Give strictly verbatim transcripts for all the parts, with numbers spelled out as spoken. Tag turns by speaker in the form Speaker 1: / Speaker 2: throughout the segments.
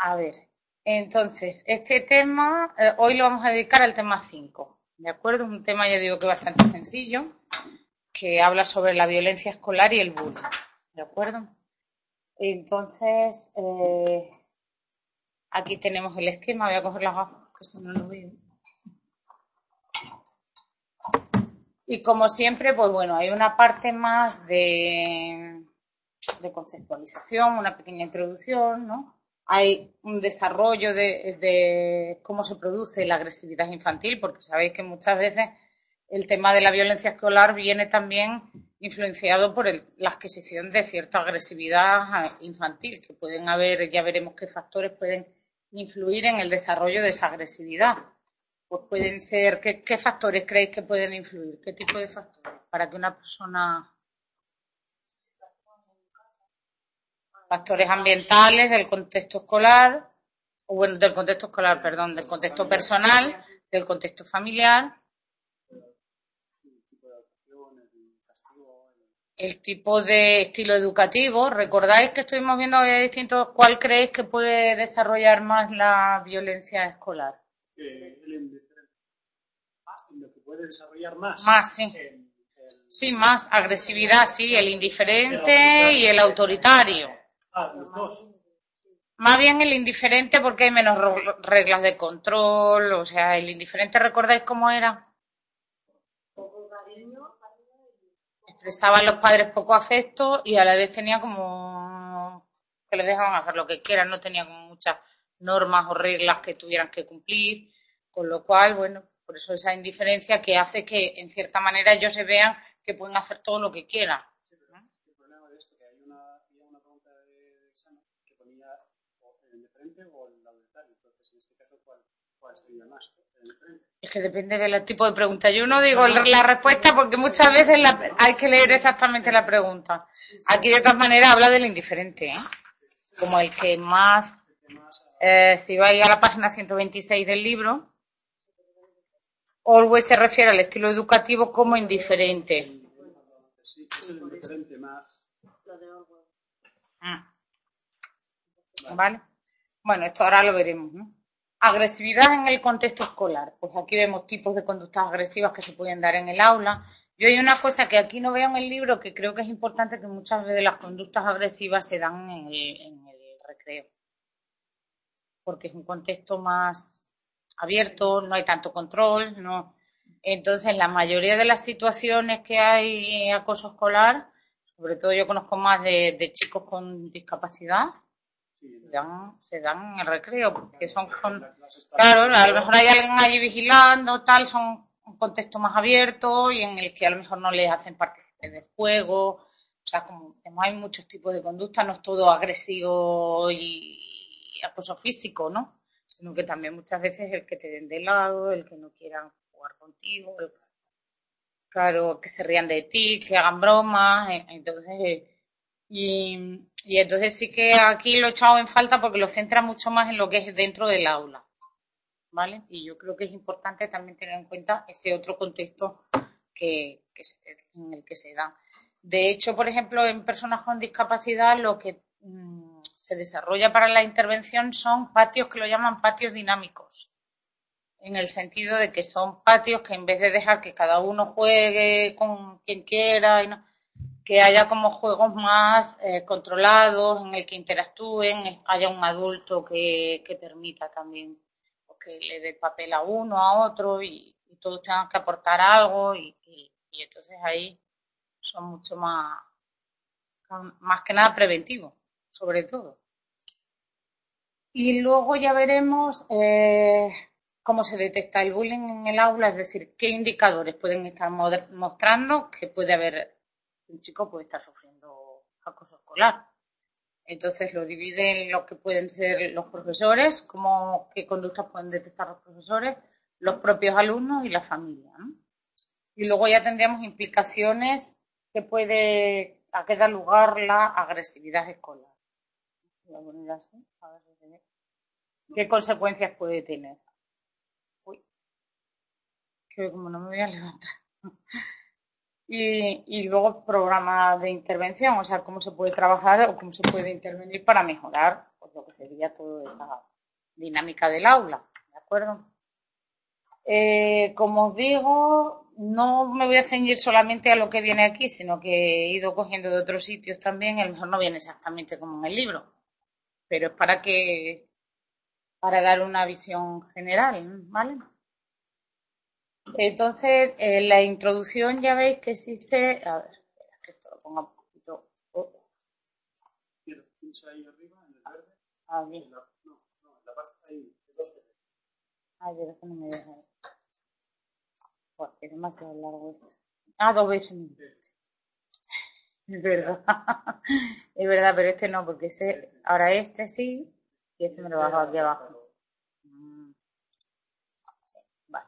Speaker 1: A ver, entonces, este tema, eh, hoy lo vamos a dedicar al tema cinco, ¿de acuerdo? Es un tema, ya digo, que bastante sencillo, que habla sobre la violencia escolar y el bullying, ¿de acuerdo? Entonces, eh, aquí tenemos el esquema, voy a coger las gafas, que si no lo veo. Y como siempre, pues bueno, hay una parte más de, de conceptualización, una pequeña introducción, ¿no? Hay un desarrollo de, de cómo se produce la agresividad infantil, porque sabéis que muchas veces el tema de la violencia escolar viene también influenciado por el, la adquisición de cierta agresividad infantil, que pueden haber, ya veremos qué factores pueden influir en el desarrollo de esa agresividad. Pues pueden ser, ¿qué, qué factores creéis que pueden influir? ¿Qué tipo de factores? Para que una persona... Factores ambientales, del contexto escolar, o bueno, del contexto escolar, perdón, del contexto personal, del contexto familiar, el tipo de estilo educativo. ¿Recordáis que estuvimos viendo que hay distintos? ¿Cuál creéis que puede desarrollar más la violencia escolar?
Speaker 2: Eh, el indiferente. Ah, lo que puede desarrollar más.
Speaker 1: Más, sí.
Speaker 2: El, el,
Speaker 1: sí, más agresividad, sí, el indiferente el y el autoritario.
Speaker 2: Ah, los dos.
Speaker 1: Más bien el indiferente porque hay menos reglas de control, o sea, el indiferente, ¿recordáis cómo era? Poco cariño. Expresaban los padres poco afecto y a la vez tenía como que les dejaban hacer lo que quieran, no tenía como muchas normas o reglas que tuvieran que cumplir, con lo cual, bueno, por eso esa indiferencia que hace que en cierta manera ellos se vean que pueden hacer todo lo que quieran.
Speaker 2: Sí, pero el problema de esto, que hay una, había una pregunta de examen que ponía o el indiferente o el autoritario, entonces en este caso, ¿cuál, cuál sería más? ¿El indiferente?
Speaker 1: Es que depende del tipo de pregunta. Yo no digo la respuesta porque muchas veces la, hay que leer exactamente la pregunta. Aquí de todas maneras habla del indiferente, ¿eh? Como el que más, eh, si vais a la página ciento veintiséis del libro, Orwell se refiere al estilo educativo como indiferente.
Speaker 2: Sí, es el indiferente más.
Speaker 1: ¿Vale? Bueno, esto ahora lo veremos, ¿no? Agresividad en el contexto escolar. Pues aquí vemos tipos de conductas agresivas que se pueden dar en el aula. Yo hay una cosa que aquí no veo en el libro que creo que es importante, que muchas veces las conductas agresivas se dan en el, en el recreo. Porque es un contexto más abierto, no hay tanto control, no. Entonces, la mayoría de las situaciones que hay acoso escolar, sobre todo yo conozco más de, de chicos con discapacidad, se dan, se dan en el recreo, porque son con, claro, a lo mejor hay alguien allí vigilando, tal, son un contexto más abierto y en el que a lo mejor no les hacen participar del juego, o sea, como, como hay muchos tipos de conducta, no es todo agresivo y acoso físico, ¿no? Sino que también muchas veces el que te den de lado, el que no quieran jugar contigo, el, claro, que se rían de ti, que hagan bromas, entonces... Y, y entonces sí que aquí lo he echado en falta porque lo centra mucho más en lo que es dentro del aula, ¿vale? Y yo creo que es importante también tener en cuenta ese otro contexto que, que se, en el que se da. De hecho, por ejemplo, en personas con discapacidad lo que mmm, se desarrolla para la intervención son patios que lo llaman patios dinámicos, en el sentido de que son patios que en vez de dejar que cada uno juegue con quien quiera y no, que haya como juegos más eh, controlados, en el que interactúen, haya un adulto que, que permita también pues, que le dé papel a uno, a otro y, y todos tengan que aportar algo y, y, y entonces ahí son mucho más, más que nada preventivos, sobre todo. Y luego ya veremos eh, cómo se detecta el bullying en el aula, es decir, qué indicadores pueden estar mostrando que puede haber un chico puede estar sufriendo acoso escolar. Entonces lo divide en lo que pueden ser los profesores, como qué conductas pueden detectar los profesores, los propios alumnos y la familia, ¿no? Y luego ya tendríamos implicaciones que puede a qué da lugar la agresividad escolar. Voy a poner así, a ver si se ve. ¿Qué consecuencias puede tener? Uy, que como no me voy a levantar. Y, y luego programas de intervención, o sea, cómo se puede trabajar o cómo se puede intervenir para mejorar pues lo que sería toda esa dinámica del aula, ¿de acuerdo? Eh, como os digo, no me voy a ceñir solamente a lo que viene aquí, sino que he ido cogiendo de otros sitios también. A lo mejor no viene exactamente como en el libro, pero es para que, para dar una visión general, ¿vale? Entonces, en la introducción ya veis que existe, a ver, espera, que esto lo ponga un poquito, oh,
Speaker 2: Mira, pincha ahí arriba en el verde.
Speaker 1: a ver,
Speaker 2: En la, no, no, en la parte ahí, de dos veces.
Speaker 1: a ver, que no me deja, porque es demasiado largo esto. Ah, dos veces me dijiste. Es verdad, es verdad, pero este no, porque ese, ahora este sí, y este me lo bajo aquí abajo. Mm, sí, vale.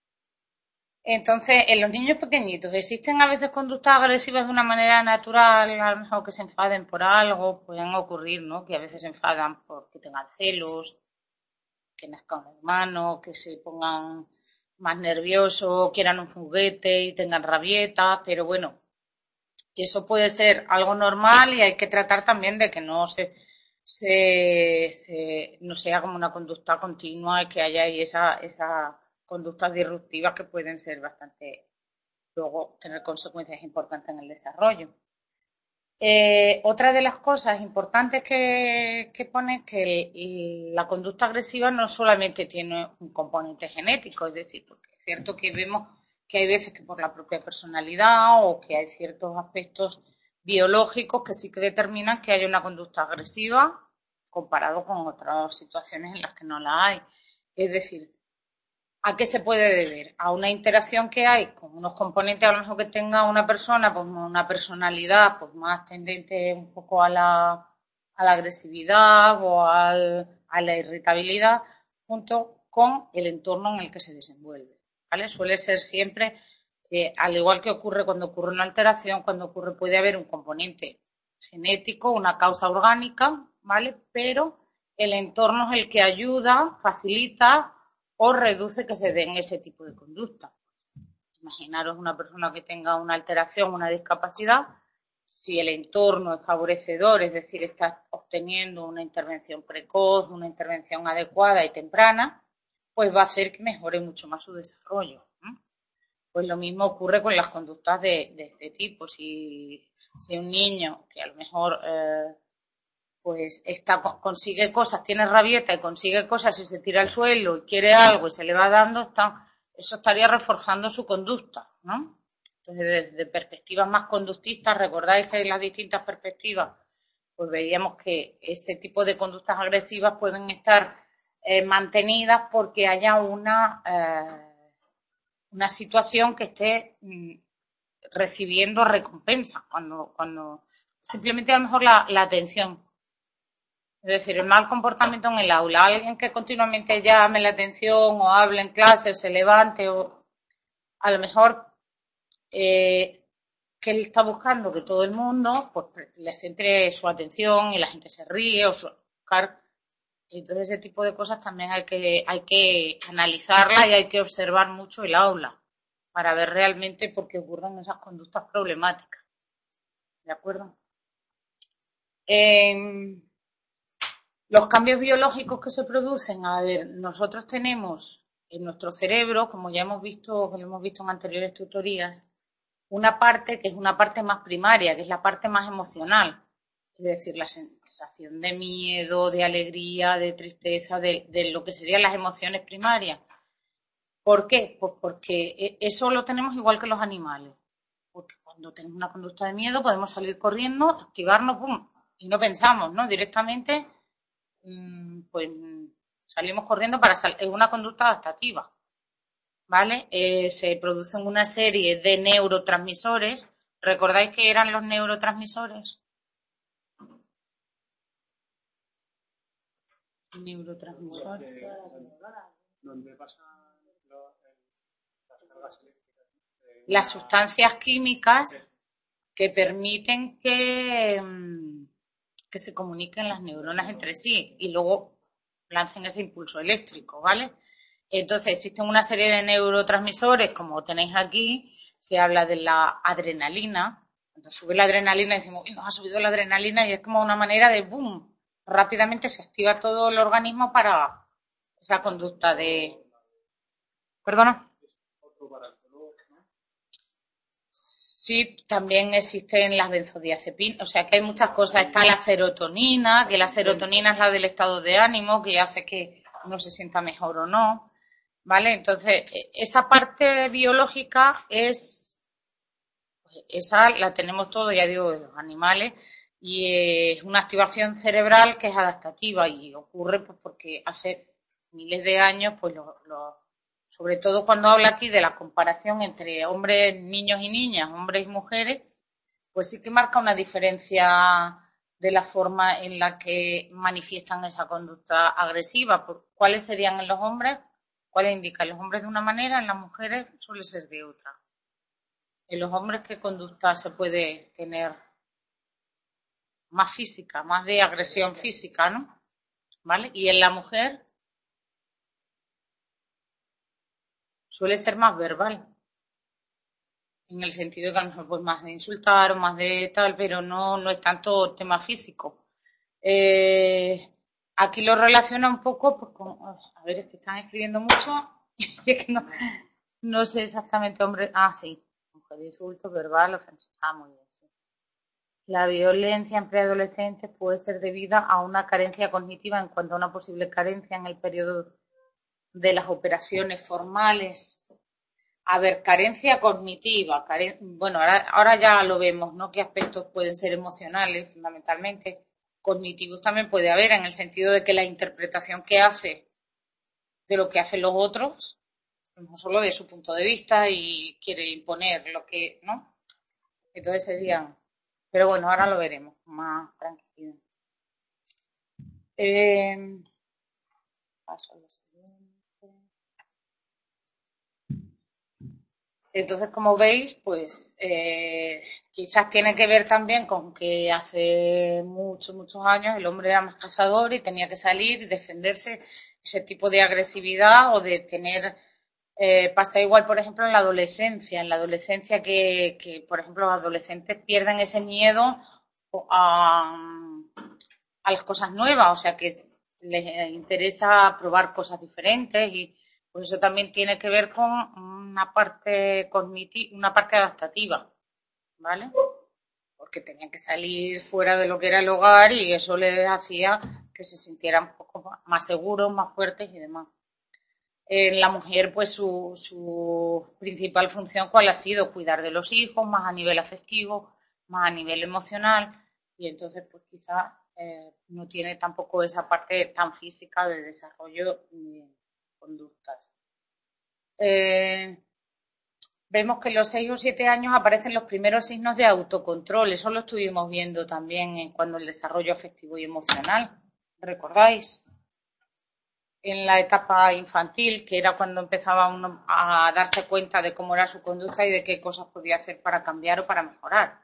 Speaker 1: Entonces, en los niños pequeñitos, ¿existen a veces conductas agresivas de una manera natural? A lo mejor que se enfaden por algo, pueden ocurrir, ¿no? Que a veces se enfadan porque tengan celos, que nazca un hermano, que se pongan más nerviosos, quieran un juguete y tengan rabietas, pero bueno, eso puede ser algo normal y hay que tratar también de que no se, se, se no sea como una conducta continua y que haya ahí esa, esas conductas disruptivas que pueden ser bastante, luego tener consecuencias importantes en el desarrollo. Eh, otra de las cosas importantes que, que pone es que el, la conducta agresiva no solamente tiene un componente genético, es decir, porque es cierto que vemos que hay veces que por la propia personalidad o que hay ciertos aspectos biológicos que sí que determinan que hay una conducta agresiva comparado con otras situaciones en las que no la hay. Es decir, ¿a qué se puede deber? A una interacción que hay con unos componentes, a lo mejor que tenga una persona, pues una personalidad pues más tendente un poco a la, a la agresividad o al, a la irritabilidad, junto con el entorno en el que se desenvuelve, ¿vale? Suele ser siempre, eh, al igual que ocurre cuando ocurre una alteración, cuando ocurre puede haber un componente genético, una causa orgánica, ¿vale? Pero el entorno es el que ayuda, facilita o reduce que se den ese tipo de conducta. Imaginaros una persona que tenga una alteración, una discapacidad, si el entorno es favorecedor, es decir, está obteniendo una intervención precoz, una intervención adecuada y temprana, pues va a hacer que mejore mucho más su desarrollo. Pues lo mismo ocurre con las conductas de, de este tipo. Si, si un niño que a lo mejor eh, pues está, consigue cosas, tiene rabieta y consigue cosas y se tira al suelo y quiere algo y se le va dando, está, eso estaría reforzando su conducta, ¿no? Entonces, desde perspectivas más conductistas, recordáis que hay las distintas perspectivas, pues veíamos que este tipo de conductas agresivas pueden estar eh, mantenidas porque haya una, eh, una situación que esté mm, recibiendo recompensa, cuando, cuando simplemente a lo mejor la, la atención. Es decir, el mal comportamiento en el aula, alguien que continuamente llame la atención o hable en clase o se levante o a lo mejor eh, que él está buscando que todo el mundo pues le centre su atención y la gente se ríe o buscar. Entonces ese tipo de cosas también hay que, hay que analizarlas y hay que observar mucho el aula para ver realmente por qué ocurren esas conductas problemáticas. ¿De acuerdo? Eh, Los cambios biológicos que se producen, a ver, nosotros tenemos en nuestro cerebro, como ya hemos visto, como hemos visto en anteriores tutorías, una parte que es una parte más primaria, que es la parte más emocional, es decir, la sensación de miedo, de alegría, de tristeza, de, de lo que serían las emociones primarias. ¿Por qué? Pues porque eso lo tenemos igual que los animales, porque cuando tenemos una conducta de miedo podemos salir corriendo, activarnos, pum, y no pensamos, ¿no? Directamente pues salimos corriendo para salir. Es una conducta adaptativa, ¿vale? Eh, se producen una serie de neurotransmisores. ¿Recordáis que eran los neurotransmisores? Neurotransmisores.
Speaker 2: Donde pasan las cargas eléctricas.
Speaker 1: Las sustancias químicas que permiten que, que se comuniquen las neuronas entre sí y luego lancen ese impulso eléctrico, ¿vale? Entonces existen una serie de neurotransmisores, como tenéis aquí, se habla de la adrenalina. Cuando sube la adrenalina decimos, uy, nos ha subido la adrenalina y es como una manera de boom, rápidamente se activa todo el organismo para esa conducta de... ¿Perdona? Sí, también existen las benzodiazepinas, o sea que hay muchas cosas. Está la serotonina, que la serotonina es la del estado de ánimo, que hace que uno se sienta mejor o no, ¿vale? Entonces, esa parte biológica es, esa la tenemos todo, ya digo, de los animales, y es una activación cerebral que es adaptativa y ocurre pues porque hace miles de años, pues los, los sobre todo cuando habla aquí de la comparación entre hombres, niños y niñas, hombres y mujeres, pues sí que marca una diferencia de la forma en la que manifiestan esa conducta agresiva. ¿Cuáles serían en los hombres? ¿Cuáles indican? Los hombres de una manera, en las mujeres suele ser de otra. En los hombres, ¿qué conducta se puede tener más física, más de agresión física, ¿no? ¿Vale? Y en la mujer suele ser más verbal, en el sentido de que a lo mejor pues más de insultar o más de tal, pero no, no es tanto tema físico. Eh, aquí lo relaciona un poco pues con, a ver, es que están escribiendo mucho, es que no, no sé exactamente, hombre, ah, sí, mujer, insulto, verbal, ofensivo, ah, muy bien, sí. La violencia en preadolescentes puede ser debida a una carencia cognitiva en cuanto a una posible carencia en el periodo de las operaciones formales. A ver, carencia cognitiva, caren... bueno, ahora, ahora ya lo vemos, ¿no? ¿Qué aspectos pueden ser emocionales, fundamentalmente? Cognitivos también puede haber, en el sentido de que la interpretación que hace de lo que hacen los otros, no solo de su punto de vista y quiere imponer lo que, ¿no? Entonces serían, pero bueno, ahora lo veremos, más tranquilo. Eh, paso a lo siguiente. Entonces, como veis, pues eh, quizás tiene que ver también con que hace muchos, muchos años el hombre era más cazador y tenía que salir y defenderse. Ese tipo de agresividad o de tener... Eh, pasa igual, por ejemplo, en la adolescencia. En la adolescencia que, que por ejemplo, los adolescentes pierden ese miedo a, a las cosas nuevas, o sea, que les interesa probar cosas diferentes y pues eso también tiene que ver con una parte cognitiva, una parte adaptativa, ¿vale? Porque tenían que salir fuera de lo que era el hogar y eso les hacía que se sintieran un poco más seguros, más fuertes y demás. En la mujer, pues su, su principal función, ¿cuál ha sido? Cuidar de los hijos, más a nivel afectivo, más a nivel emocional, y entonces, pues quizás eh, no tiene tampoco esa parte tan física de desarrollo ni conductas. Eh, vemos que en los seis o siete años aparecen los primeros signos de autocontrol, eso lo estuvimos viendo también en cuando el desarrollo afectivo y emocional, ¿recordáis? En la etapa infantil, que era cuando empezaba uno a darse cuenta de cómo era su conducta y de qué cosas podía hacer para cambiar o para mejorar.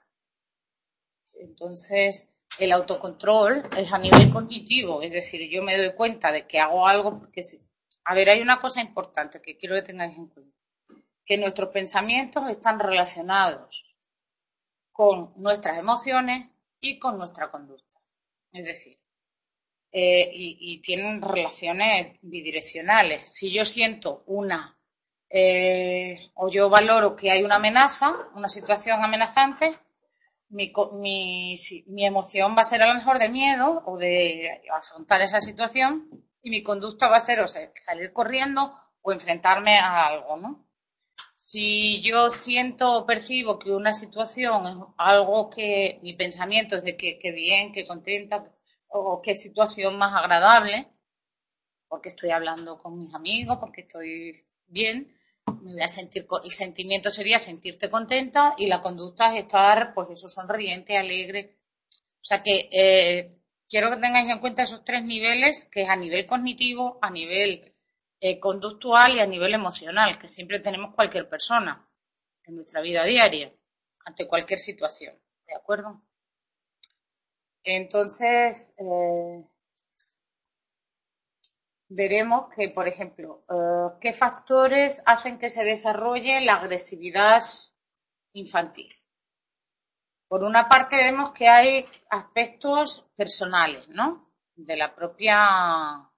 Speaker 1: Entonces, el autocontrol es a nivel cognitivo, es decir, yo me doy cuenta de que hago algo porque... A ver, hay una cosa importante que quiero que tengáis en cuenta, que nuestros pensamientos están relacionados con nuestras emociones y con nuestra conducta. Es decir, Eh, y, y tienen relaciones bidireccionales. Si yo siento una eh, o yo valoro que hay una amenaza, una situación amenazante, mi, mi, mi emoción va a ser a lo mejor de miedo o de afrontar esa situación y mi conducta va a ser o sea, salir corriendo o enfrentarme a algo, ¿no? Si yo siento o percibo que una situación es algo que mi pensamiento es de que, que bien, que contenta, o qué situación más agradable, porque estoy hablando con mis amigos, porque estoy bien, me voy a sentir, el sentimiento sería sentirte contenta y la conducta es estar, pues eso, sonriente, alegre. O sea que eh, quiero que tengáis en cuenta esos tres niveles, que es a nivel cognitivo, a nivel eh, conductual y a nivel emocional, que siempre tenemos cualquier persona en nuestra vida diaria, ante cualquier situación, ¿de acuerdo? Entonces, eh, veremos que, por ejemplo, eh, qué factores hacen que se desarrolle la agresividad infantil. Por una parte vemos que hay aspectos personales, ¿no? de la propia,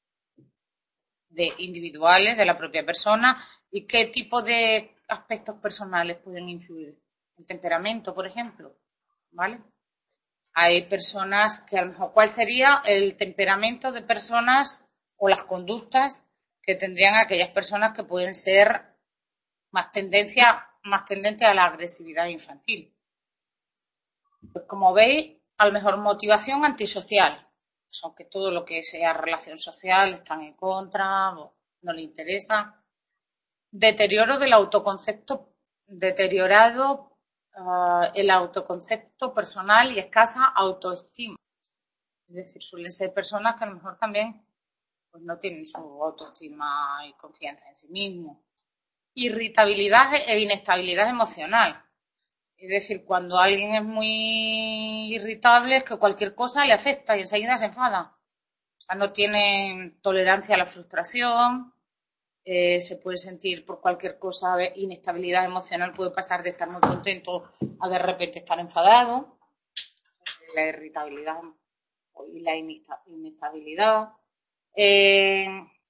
Speaker 1: de individuales, de la propia persona, y qué tipo de aspectos personales pueden influir. El temperamento, por ejemplo, ¿vale? Hay personas que a lo mejor, ¿cuál sería el temperamento de personas o las conductas que tendrían aquellas personas que pueden ser más tendencia, más tendente a la agresividad infantil? Pues como veis, a lo mejor motivación antisocial, aunque todo lo que sea relación social están en contra, no le interesa. Deterioro del autoconcepto, deteriorado uh, el autoconcepto personal y escasa autoestima. Es decir, suelen ser personas que a lo mejor también pues, no tienen su autoestima y confianza en sí mismos. Irritabilidad e inestabilidad emocional. Es decir, cuando alguien es muy irritable es que cualquier cosa le afecta y enseguida se enfada. O sea, no tienen tolerancia a la frustración, eh, se puede sentir por cualquier cosa, inestabilidad emocional, puede pasar de estar muy contento a de repente estar enfadado. La irritabilidad y la inestabilidad. Eh,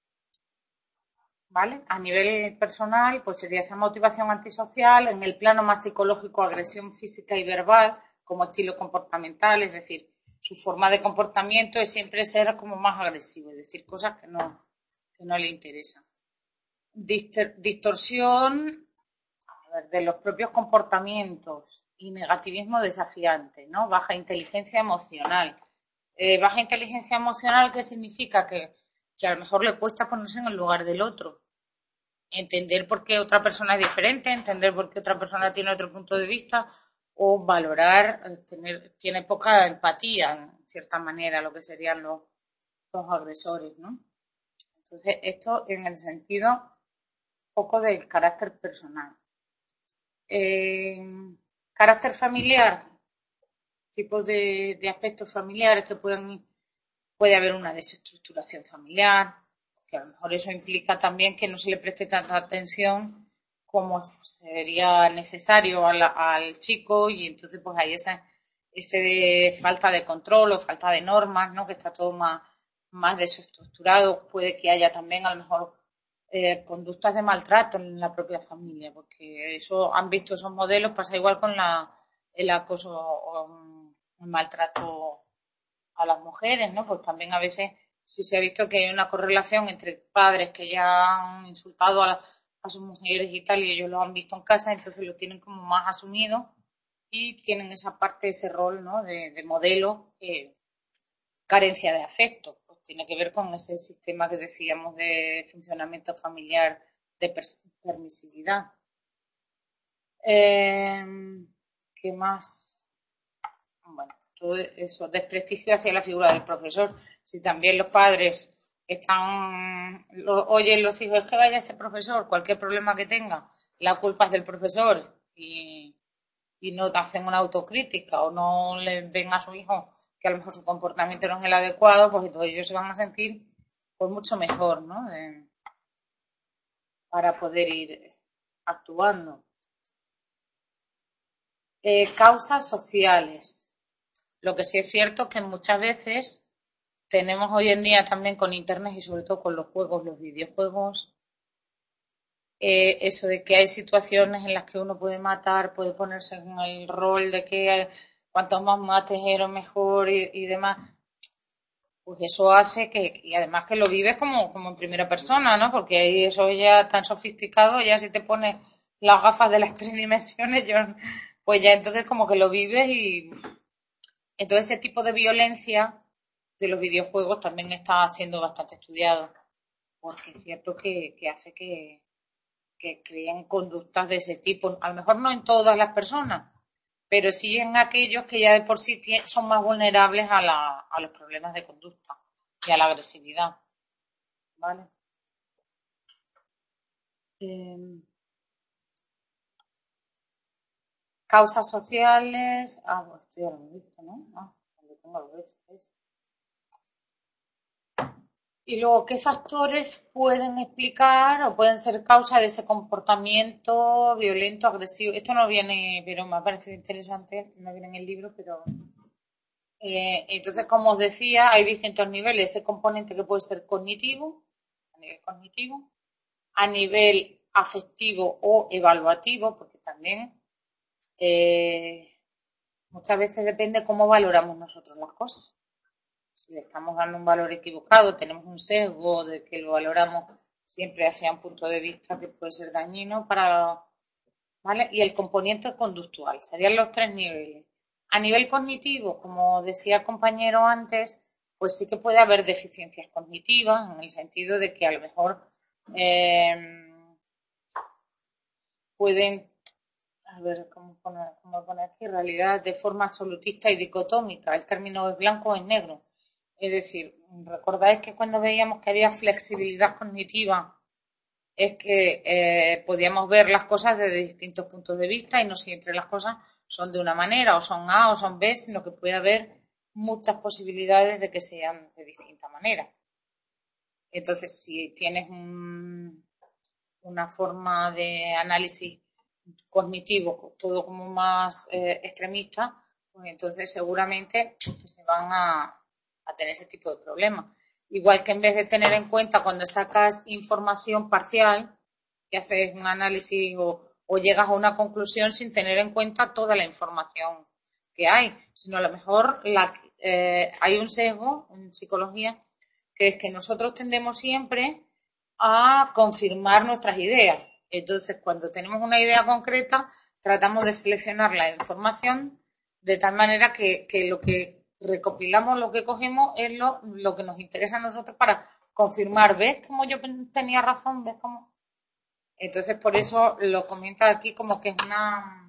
Speaker 1: ¿Vale? A nivel personal, pues sería esa motivación antisocial, en el plano más psicológico, agresión física y verbal, como estilo comportamental, es decir, su forma de comportamiento es siempre ser como más agresivo, es decir, cosas que no, que no le interesan. Distor- distorsión a ver, de los propios comportamientos y negativismo desafiante, ¿no? Baja inteligencia emocional. Eh, baja inteligencia emocional, ¿qué significa? Que, que a lo mejor le cuesta ponerse en el lugar del otro. Entender por qué otra persona es diferente, entender por qué otra persona tiene otro punto de vista o valorar, tener, tiene poca empatía, en cierta manera, lo que serían los, los agresores, ¿no? Entonces, esto en el sentido un poco del carácter personal. Eh, carácter familiar, tipos de, de aspectos familiares que pueden, puede haber una desestructuración familiar, que a lo mejor eso implica también que no se le preste tanta atención como sería necesario al, al chico y entonces pues hay esa ese de falta de control o falta de normas, ¿no? Que está todo más, más desestructurado. Puede que haya también a lo mejor eh, conductas de maltrato en la propia familia, porque eso han visto esos modelos, pasa igual con la, el acoso o el maltrato a las mujeres, ¿no? Pues también a veces sí se ha visto que hay una correlación entre padres que ya han insultado a, a sus mujeres y tal, y ellos lo han visto en casa, entonces lo tienen como más asumido y tienen esa parte, ese rol, ¿no? De, de modelo, eh, carencia de afecto. Pues tiene que ver con ese sistema que decíamos de funcionamiento familiar de permisividad. Eh, ¿Qué más? Bueno, todo eso, desprestigio hacia la figura del profesor. Si también los padres están, lo, oyen los hijos, es que vaya este profesor, cualquier problema que tenga, la culpa es del profesor y, y no hacen una autocrítica o no le ven a su hijo que a lo mejor su comportamiento no es el adecuado, pues entonces ellos se van a sentir pues mucho mejor, ¿no? De, para poder ir actuando. Eh, causas sociales. Lo que sí es cierto es que muchas veces tenemos hoy en día también con internet y sobre todo con los juegos, los videojuegos, eh, eso de que hay situaciones en las que uno puede matar, puede ponerse en el rol de que cuantos más mates eres mejor y, y demás, pues eso hace que, y además que lo vives como, como en primera persona, ¿no? Porque ahí eso ya tan sofisticado, ya si te pones las gafas de las tres dimensiones, yo, pues ya entonces como que lo vives y entonces ese tipo de violencia de los videojuegos también está siendo bastante estudiado, porque es cierto que, que hace que, que creen conductas de ese tipo, a lo mejor no en todas las personas, pero sí en aquellos que ya de por sí son más vulnerables a, la, a los problemas de conducta y a la agresividad. ¿Vale? Eh, causas sociales. Ah, pues esto ya lo he visto, ¿no? Ah, donde tengo los ves. Y luego, ¿qué factores pueden explicar o pueden ser causa de ese comportamiento violento, agresivo? Esto no viene, pero me ha parecido interesante, no viene en el libro, pero Eh, entonces, como os decía, hay distintos niveles. Ese componente que puede ser cognitivo, a nivel cognitivo, a nivel afectivo o evaluativo, porque también eh, muchas veces depende cómo valoramos nosotros las cosas. Si le estamos dando un valor equivocado, tenemos un sesgo de que lo valoramos siempre hacia un punto de vista que puede ser dañino para, ¿vale? Y el componente conductual, serían los tres niveles. A nivel cognitivo, como decía el compañero antes, pues sí que puede haber deficiencias cognitivas, en el sentido de que a lo mejor eh, pueden, a ver, ¿cómo poner, cómo poner aquí? Realidad de forma absolutista y dicotómica. El término es blanco o es negro. Es decir, recordáis que cuando veíamos que había flexibilidad cognitiva es que eh, podíamos ver las cosas desde distintos puntos de vista y no siempre las cosas son de una manera, o son A o son B, sino que puede haber muchas posibilidades de que sean de distinta manera. Entonces, si tienes un, una forma de análisis cognitivo todo como más eh, extremista, pues entonces seguramente pues, se van a, a tener ese tipo de problemas. Igual que en vez de tener en cuenta cuando sacas información parcial, que haces un análisis o, o llegas a una conclusión sin tener en cuenta toda la información que hay, sino a lo mejor la, eh, hay un sesgo en psicología que es que nosotros tendemos siempre a confirmar nuestras ideas. Entonces, cuando tenemos una idea concreta, tratamos de seleccionar la información de tal manera que, que lo que recopilamos, lo que cogemos, es lo, lo que nos interesa a nosotros para confirmar. ¿Ves cómo yo tenía razón? ¿Ves cómo? Entonces, por eso lo comenta aquí como que es una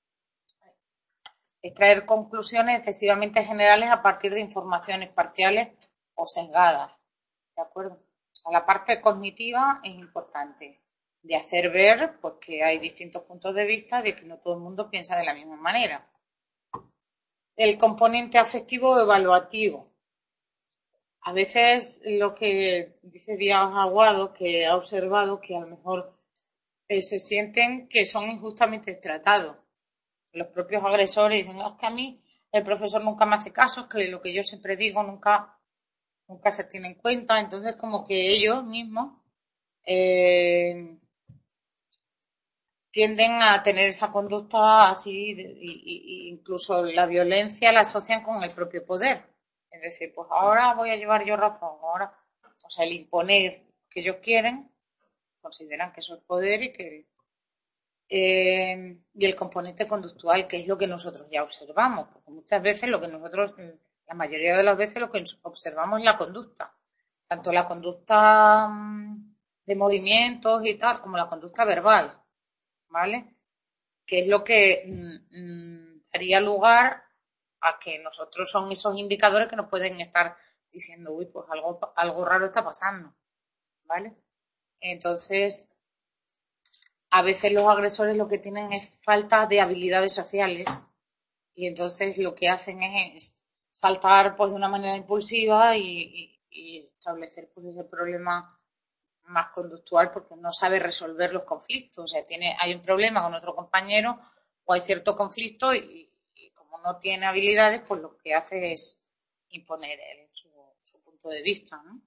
Speaker 1: extraer conclusiones excesivamente generales a partir de informaciones parciales o sesgadas. ¿De acuerdo? O sea, la parte cognitiva es importante de hacer ver pues, que hay distintos puntos de vista, de que no todo el mundo piensa de la misma manera. El componente afectivo o evaluativo. A veces lo que dice Díaz Aguado, que ha observado que a lo mejor eh, se sienten que son injustamente tratados. Los propios agresores dicen, no, es que a mí el profesor nunca me hace caso, es que lo que yo siempre digo nunca, nunca se tiene en cuenta. Entonces, como que ellos mismos eh, tienden a tener esa conducta así, y, y, incluso la violencia la asocian con el propio poder. Es decir, pues ahora voy a llevar yo razón, ahora, o sea, el imponer que ellos quieren, consideran que eso es poder y que eh, y el componente conductual, que es lo que nosotros ya observamos, porque muchas veces lo que nosotros, la mayoría de las veces lo que observamos es la conducta, tanto la conducta de movimientos y tal, como la conducta verbal, ¿vale? Que es lo que mmm, daría lugar a que nosotros son esos indicadores que nos pueden estar diciendo, uy, pues algo, algo raro está pasando, ¿vale? Entonces, a veces los agresores lo que tienen es falta de habilidades sociales y entonces lo que hacen es saltar pues de una manera impulsiva y, y, y establecer pues ese problema más conductual porque no sabe resolver los conflictos. O sea, tiene, hay un problema con otro compañero o hay cierto conflicto y, y como no tiene habilidades, pues lo que hace es imponer él su, su punto de vista, ¿no?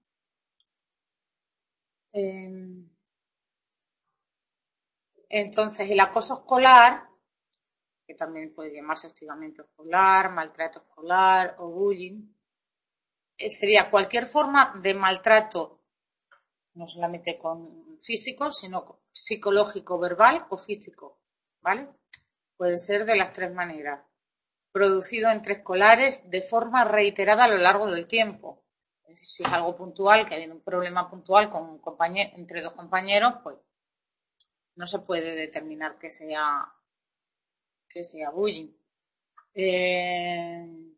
Speaker 1: Eh, entonces, el acoso escolar, que también puede llamarse hostigamiento escolar, maltrato escolar o bullying, eh, sería cualquier forma de maltrato, no solamente con físico, sino psicológico, verbal o físico, ¿vale? Puede ser de las tres maneras. Producido entre escolares de forma reiterada a lo largo del tiempo. Es decir, si es algo puntual, que hay un problema puntual con un compañero, entre dos compañeros, pues no se puede determinar que sea, que sea bullying. Eh,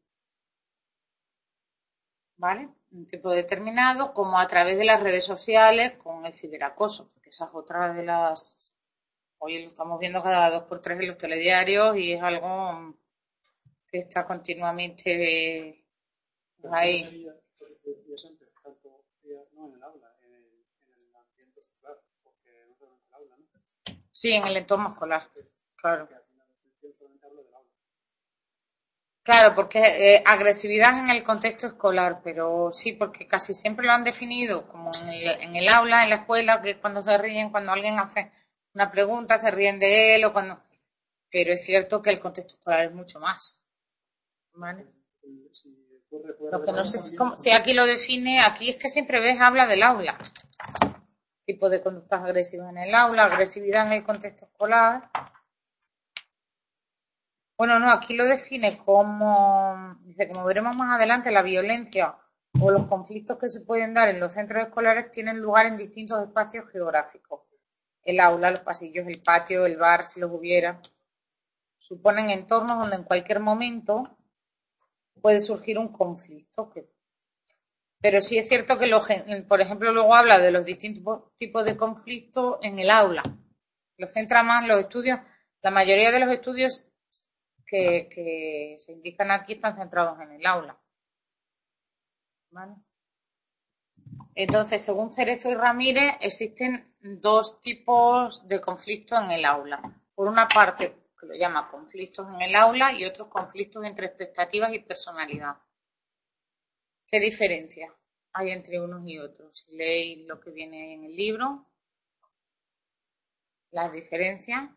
Speaker 1: ¿Vale? Un tiempo determinado, como a través de las redes sociales con el ciberacoso, porque esa es otra de las... Hoy lo estamos viendo cada dos por tres en los telediarios y es algo que está continuamente ahí.
Speaker 2: Sería, debería ser tanto, no en el aula, en el, en el ambiente escolar, porque no solamente el aula, ¿no?
Speaker 1: Sí, en el entorno escolar, claro.
Speaker 2: Que al final solamente hablo del aula.
Speaker 1: Claro, porque eh, agresividad en el contexto escolar, pero sí, porque casi siempre lo han definido como en el, en el aula, en la escuela, que es cuando se ríen, cuando alguien hace una pregunta, se ríen de él, o cuando... Pero es cierto que el contexto escolar es mucho más, ¿vale?
Speaker 2: Si ocurre fuera
Speaker 1: Lo que
Speaker 2: del
Speaker 1: no
Speaker 2: aula
Speaker 1: sé si,
Speaker 2: también,
Speaker 1: cómo- si aquí lo define, aquí es que siempre ves, habla del aula. Tipo de conductas agresivas en el aula, agresividad en el contexto escolar. Bueno, no, aquí lo define como, dice, como veremos más adelante, la violencia o los conflictos que se pueden dar en los centros escolares tienen lugar en distintos espacios geográficos. El aula, los pasillos, el patio, el bar, si los hubiera, suponen entornos donde en cualquier momento puede surgir un conflicto. Que... Pero sí es cierto que, lo, por ejemplo, luego habla de los distintos tipos de conflictos en el aula. Lo centra más los estudios, la mayoría de los estudios que, que se indican aquí están centrados en el aula. ¿Vale? Entonces, según Cerezo y Ramírez, existen dos tipos de conflictos en el aula. Por una parte, que lo llama conflictos en el aula, y otros conflictos entre expectativas y personalidad. ¿Qué diferencia hay entre unos y otros? Si leéis lo que viene en el libro, las diferencias.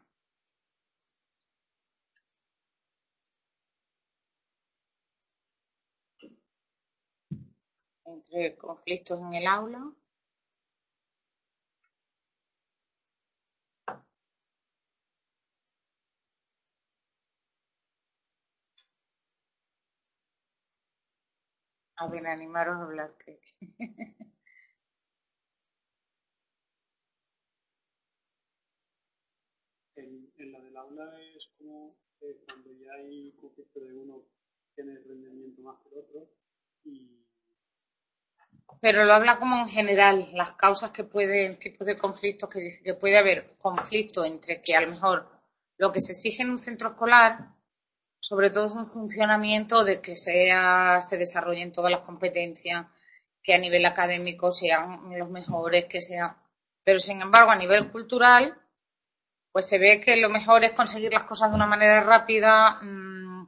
Speaker 1: Entre conflictos en el aula. A ver, animaros a hablar. Que...
Speaker 2: en, en la del aula es como eh, cuando ya hay conflicto de uno tiene rendimiento más que el otro y...
Speaker 1: Pero lo habla como en general, las causas que pueden, tipos de conflictos que dice que puede haber conflicto entre que a lo mejor lo que se exige en un centro escolar, sobre todo es un funcionamiento de que sea, se desarrollen todas las competencias, que a nivel académico sean los mejores, que sean. Pero sin embargo, a nivel cultural, pues se ve que lo mejor es conseguir las cosas de una manera rápida, mmm,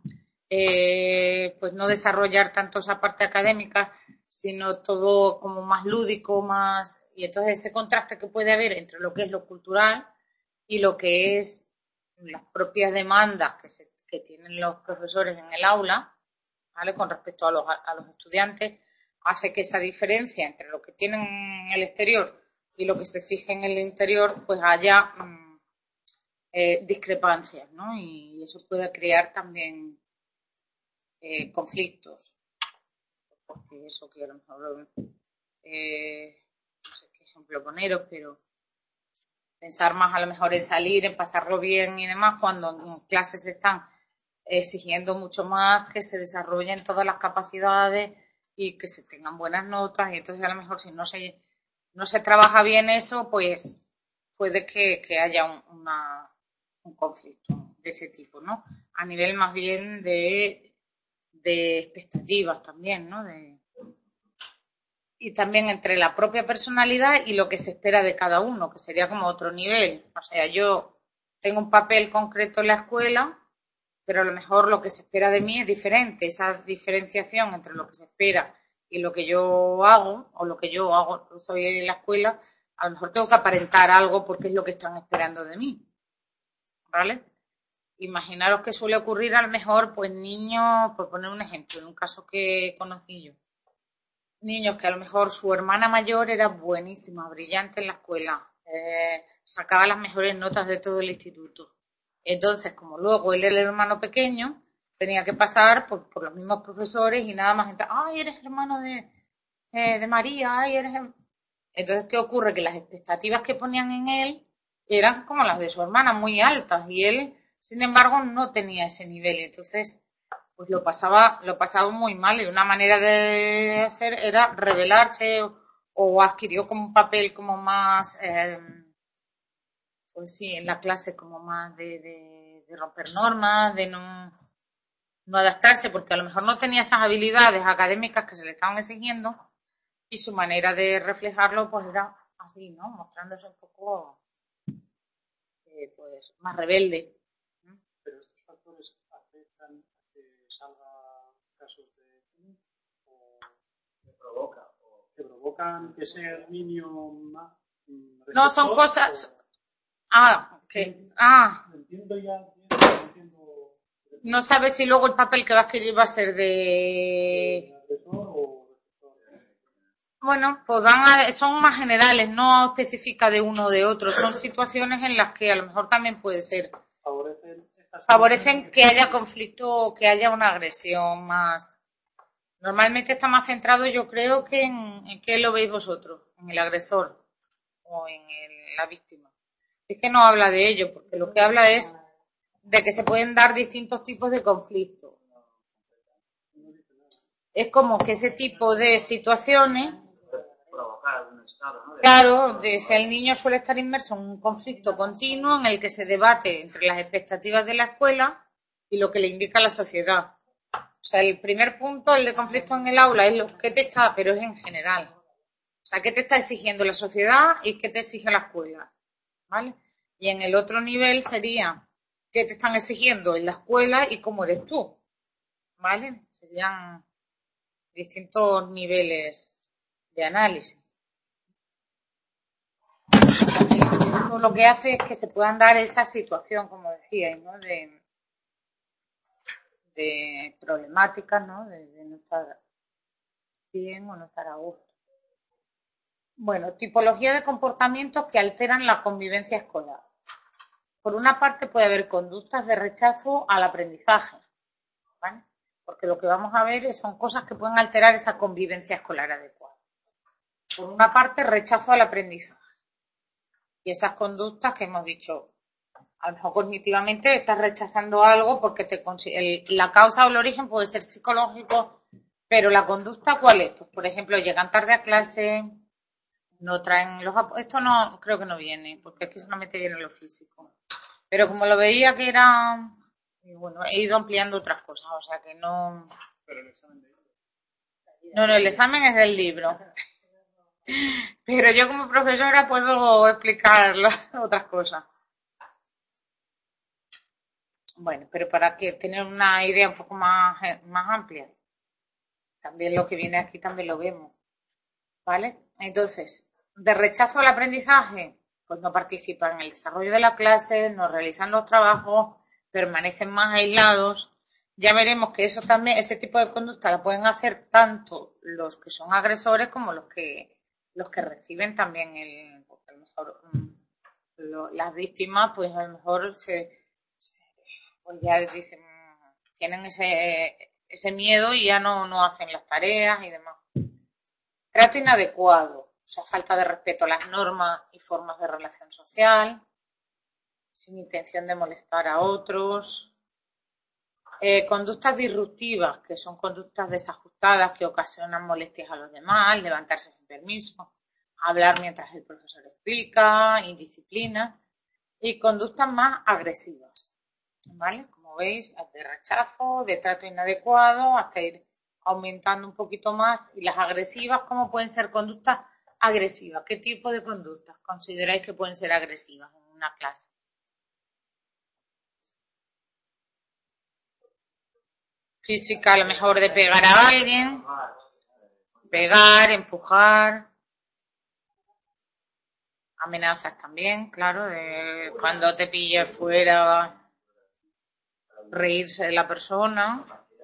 Speaker 1: eh, pues no desarrollar tanto esa parte académica, sino todo como más lúdico, más... Y entonces ese contraste que puede haber entre lo que es lo cultural y lo que es las propias demandas que, se, que tienen los profesores en el aula, ¿vale? Con respecto a los, a los estudiantes, hace que esa diferencia entre lo que tienen en el exterior y lo que se exige en el interior, pues haya... Mmm, eh, discrepancias, ¿no? Y eso puede crear también eh, conflictos, porque eso que a lo mejor, eh, no sé qué ejemplo poneros, pero pensar más a lo mejor en salir, en pasarlo bien y demás, cuando en clases se están exigiendo mucho más que se desarrollen todas las capacidades y que se tengan buenas notas, y entonces a lo mejor si no se, no se trabaja bien eso, pues puede que, que haya un, una, un conflicto de ese tipo, ¿no? A nivel más bien de, de expectativas también, ¿no? De, y también entre la propia personalidad y lo que se espera de cada uno, que sería como otro nivel. O sea, yo tengo un papel concreto en la escuela, pero a lo mejor lo que se espera de mí es diferente. Esa diferenciación entre lo que se espera y lo que yo hago, o lo que yo hago, soy en la escuela, a lo mejor tengo que aparentar algo porque es lo que están esperando de mí, ¿vale? Imaginaros que suele ocurrir a lo mejor, pues niños, por poner un ejemplo, en un caso que conocí yo, niños que a lo mejor su hermana mayor era buenísima, brillante en la escuela, eh, sacaba las mejores notas de todo el instituto. Entonces, como luego él era el hermano pequeño, tenía que pasar por, por los mismos profesores y nada más entrar, ay, eres hermano de, eh, de María, ay, eres... Entonces, ¿qué ocurre? Que las expectativas que ponían en él eran como las de su hermana, muy altas, y él, sin embargo, no tenía ese nivel. Entonces, pues lo pasaba, lo pasaba muy mal, y una manera de hacer era rebelarse o, o adquirió como un papel como más, eh, pues sí, en la clase como más de, de, de romper normas, de no, no adaptarse, porque a lo mejor no tenía esas habilidades académicas que se le estaban exigiendo, y su manera de reflejarlo pues era así, ¿no? Mostrándose un poco eh, pues más rebelde.
Speaker 2: Pero estos factores afectan a que salga casos de o que provoca o que provocan que sea el niño más
Speaker 1: no son cosas o... ah que ah
Speaker 2: entiendo ya entiendo, entiendo...
Speaker 1: no sabes si luego el papel que va a escribir va a ser de bueno, pues van a, son más generales, no específicas de uno o de otro, son situaciones en las que a lo mejor también puede ser
Speaker 2: favorecen,
Speaker 1: favorecen que haya conflicto o que haya una agresión más. Normalmente está más centrado, yo creo, que en, en qué lo veis vosotros, en el agresor o en el, la víctima. Es que no habla de ello, porque lo que habla es de que se pueden dar distintos tipos de conflictos. Es como que ese tipo de situaciones
Speaker 3: provocar un estado, ¿no?
Speaker 1: Claro, de, si el niño suele estar inmerso en un conflicto continuo en el que se debate entre las expectativas de la escuela y lo que le indica la sociedad. O sea, el primer punto, el de conflicto en el aula, es lo que te está, pero es en general. O sea, qué te está exigiendo la sociedad y qué te exige la escuela, ¿vale? Y en el otro nivel sería qué te están exigiendo en la escuela y cómo eres tú, ¿vale? Serían distintos niveles de análisis. Esto lo que hace es que se puedan dar esa situación, como decíais, ¿no? De, de problemáticas, ¿no? De, de no estar bien o no estar a gusto. Bueno, tipología de comportamientos que alteran la convivencia escolar. Por una parte puede haber conductas de rechazo al aprendizaje, ¿vale? Porque lo que vamos a ver son cosas que pueden alterar esa convivencia escolar adecuada. Por una parte, rechazo al aprendizaje. Y esas conductas que hemos dicho, a lo mejor cognitivamente estás rechazando algo porque te el, la causa o el origen puede ser psicológico, pero la conducta, ¿cuál es? Pues, por ejemplo, llegan tarde a clase, no traen los esto no, creo que no viene, porque aquí solamente viene lo físico. Pero como lo veía que era, y bueno, he ido ampliando otras cosas, o sea que no...
Speaker 2: Pero el examen de...
Speaker 1: No, no, el examen es del libro. Pero yo como profesora puedo explicar otras cosas. Bueno, pero para que tener una idea un poco más, más amplia. También lo que viene aquí también lo vemos. ¿Vale? Entonces, de rechazo al aprendizaje, pues no participan en el desarrollo de la clase, no realizan los trabajos, permanecen más aislados. Ya veremos que eso también, ese tipo de conducta la pueden hacer tanto los que son agresores como los que los que reciben también el, porque a lo mejor lo, las víctimas, pues a lo mejor se, se pues ya dicen, tienen ese ese miedo y ya no, no hacen las tareas y demás. Trato inadecuado, o sea, falta de respeto a las normas y formas de relación social, sin intención de molestar a otros. Eh, conductas disruptivas, que son conductas desajustadas que ocasionan molestias a los demás, levantarse sin permiso, hablar mientras el profesor explica, indisciplina. Y conductas más agresivas, ¿vale? Como veis, de rechazo, de trato inadecuado, hasta ir aumentando un poquito más. Y las agresivas, ¿cómo pueden ser conductas agresivas? ¿Qué tipo de conductas consideráis que pueden ser agresivas en una clase? Física, a lo mejor de pegar a alguien, pegar, empujar, amenazas también, claro, de cuando te pille fuera, reírse de la persona.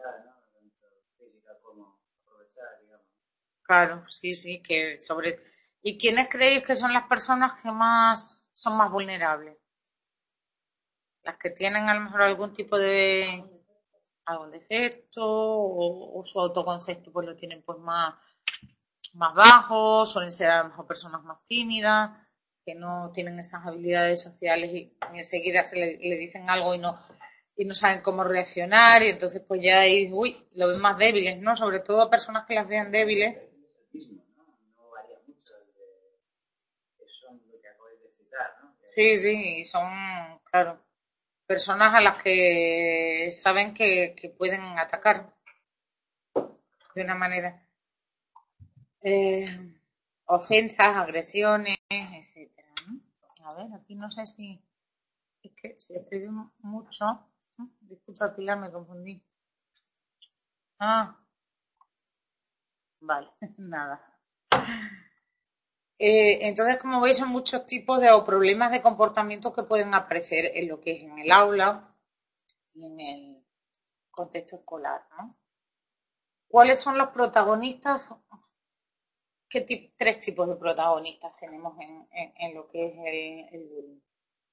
Speaker 1: Claro, sí, sí, que sobre... ¿Y quiénes creéis que son las personas que más son más vulnerables? Las que tienen a lo mejor algún tipo de algún defecto o, o su autoconcepto pues lo tienen pues más, más bajo, suelen ser a lo mejor personas más tímidas, que no tienen esas habilidades sociales y enseguida se le, le dicen algo y no y no saben cómo reaccionar y entonces pues ya ahí, uy, lo ven más débiles, ¿no? Sobre todo a personas que las vean débiles. Sí, sí, y son, claro, personas a las que saben que, que pueden atacar de una manera. Eh, ofensas, agresiones, etcétera, ¿no? A ver, aquí no sé si es que se escribe mucho. Disculpa, Pilar, me confundí. Ah, vale, nada. Eh, entonces, como veis, son muchos tipos de o problemas de comportamiento que pueden aparecer en lo que es en el aula y en el contexto escolar, ¿no? ¿Cuáles son los protagonistas? ¿Qué tip- tres tipos de protagonistas tenemos en, en- en lo que es el, el bullying?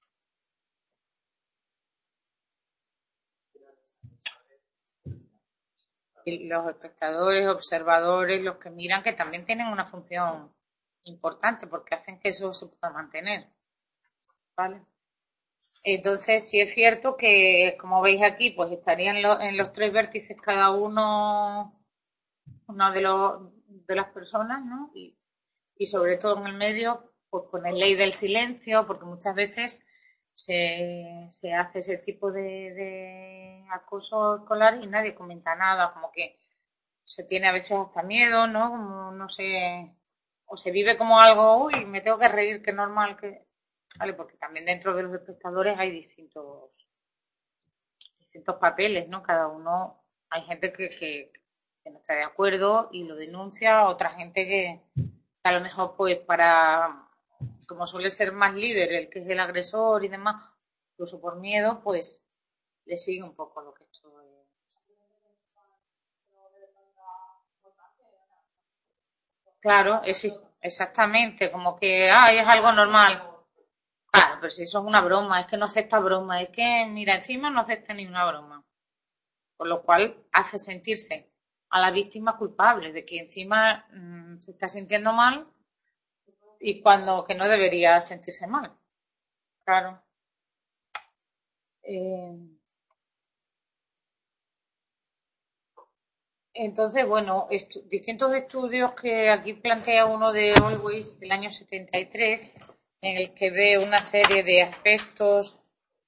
Speaker 1: Y los espectadores, observadores, los que miran, que también tienen una función importante porque hacen que eso se pueda mantener, ¿vale? Entonces, sí es cierto que, como veis aquí, pues estarían lo- en los tres vértices cada uno, una de los de las personas, ¿no? Y, y sobre todo en el medio, pues poner ley del silencio, porque muchas veces se, se hace ese tipo de, de acoso escolar y nadie comenta nada, como que se tiene a veces hasta miedo, ¿no? Como no sé, o se vive como algo, uy, me tengo que reír, qué normal que, vale, porque también dentro de los espectadores hay distintos distintos papeles, ¿no? Cada uno, hay gente que, que, que no está de acuerdo y lo denuncia, otra gente que, que a lo mejor pues para, como suele ser más líder el que es el agresor y demás, incluso por miedo, pues le sigue un poco lo que estoy. Claro, es exactamente, como que, ay, es algo normal. Claro, pero si eso es una broma, es que no acepta broma, es que, mira, encima no acepta ni una broma. Con lo cual hace sentirse a la víctima culpable de que encima mmm, se está sintiendo mal y cuando que no debería sentirse mal. Claro. Eh, entonces, bueno, estu distintos estudios que aquí plantea uno de Always del año setenta y tres, en el que ve una serie de aspectos.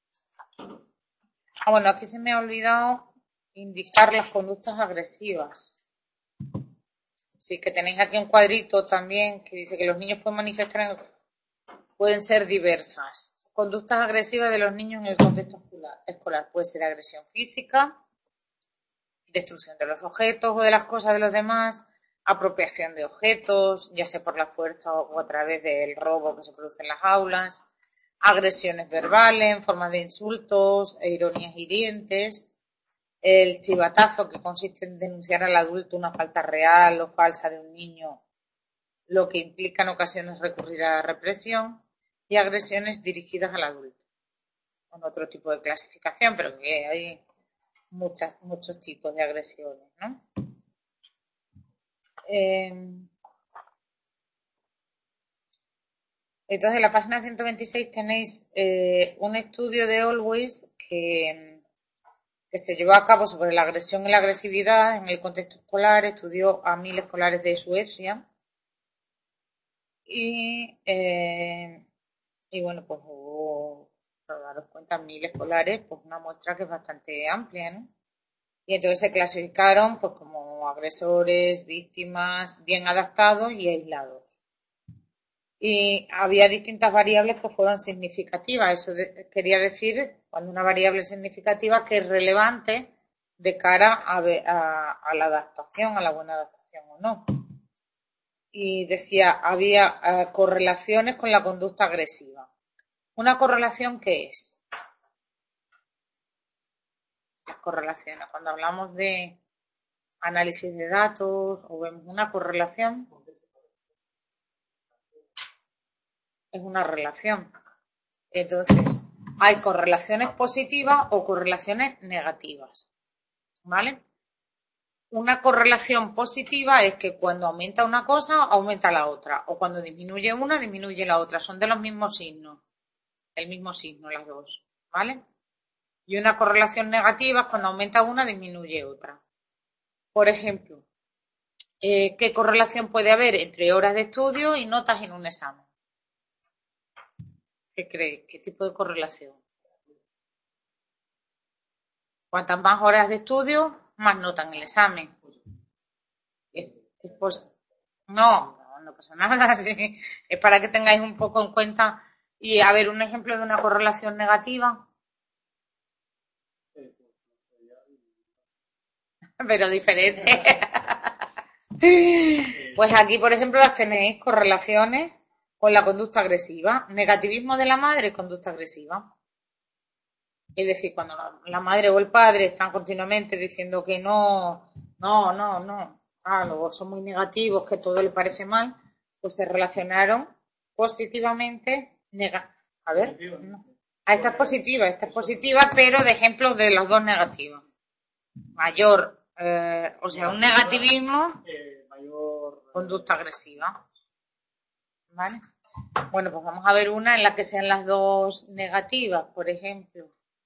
Speaker 1: Ah, bueno, aquí se me ha olvidado indicar las conductas agresivas. Sí, que tenéis aquí un cuadrito también que dice que los niños pueden manifestar en, pueden ser diversas. Conductas agresivas de los niños en el contexto escolar. escolar. Puede ser agresión física, destrucción de los objetos o de las cosas de los demás, apropiación de objetos, ya sea por la fuerza o a través del robo que se produce en las aulas, agresiones verbales en forma de insultos e ironías hirientes, el chivatazo, que consiste en denunciar al adulto una falta real o falsa de un niño, lo que implica en ocasiones recurrir a la represión, y agresiones dirigidas al adulto. Con otro tipo de clasificación, pero que hay muchas, muchos tipos de agresiones, ¿no? Eh, entonces, en la página ciento veintiséis tenéis eh, un estudio de Always que, que se llevó a cabo sobre la agresión y la agresividad en el contexto escolar. Estudió a mil escolares de Suecia y, eh, y bueno, pues hubo, para daros cuenta, mil escolares, pues una muestra que es bastante amplia, ¿no? Y entonces se clasificaron pues como agresores, víctimas, bien adaptados y aislados. Y había distintas variables que fueron significativas. Eso de, quería decir, cuando una variable es significativa, que es relevante de cara a, a, a la adaptación, a la buena adaptación o no. Y decía, había uh, correlaciones con la conducta agresiva. ¿Una correlación qué es? Las correlaciones. Cuando hablamos de análisis de datos o vemos una correlación, es una relación. Entonces, hay correlaciones positivas o correlaciones negativas, ¿vale? Una correlación positiva es que cuando aumenta una cosa, aumenta la otra, o cuando disminuye una, disminuye la otra. Son de los mismos signos, el mismo signo las dos, ¿vale? Y una correlación negativa es cuando aumenta una, disminuye otra. Por ejemplo, eh, ¿qué correlación puede haber entre horas de estudio y notas en un examen? ¿Qué creéis? ¿Qué tipo de correlación? Cuantas más horas de estudio, más nota en el examen. Es, es pos- no, no, no pasa nada. Sí. Es para que tengáis un poco en cuenta. Y a ver, un ejemplo de una correlación negativa. pero diferente. Pues aquí, por ejemplo, las tenéis correlaciones con la conducta agresiva. Negativismo de la madre, conducta agresiva. Es decir, cuando la, la madre o el padre están continuamente diciendo que no, no, no, no, ah, luego son muy negativos, que todo le parece mal, pues se relacionaron positivamente. Nega a ver, no. Ah, esta es positiva, esta es positiva, pero de ejemplos de las dos negativas. Mayor, eh, o sea, un negativismo,
Speaker 2: Eh, mayor.
Speaker 1: conducta agresiva. ¿Vale? Bueno, pues vamos a ver una en la que sean las dos negativas, por ejemplo.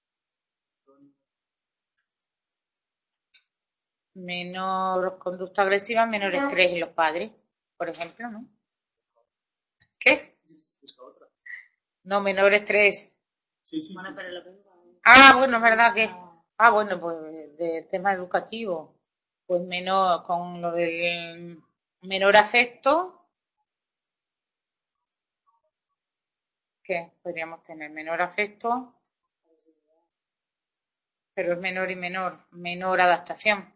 Speaker 1: Menor conducta agresiva, menor estrés en los padres, por ejemplo, ¿no? ¿Qué? No, menor estrés.
Speaker 2: Sí, sí,
Speaker 3: Bueno,
Speaker 2: sí,
Speaker 3: pero
Speaker 2: sí.
Speaker 3: lo mismo.
Speaker 1: Ah, bueno, es verdad que... Ah, bueno, pues de tema educativo, pues menor, con lo del menor afecto, ¿qué podríamos tener? Menor afecto, pero es menor y menor, menor adaptación.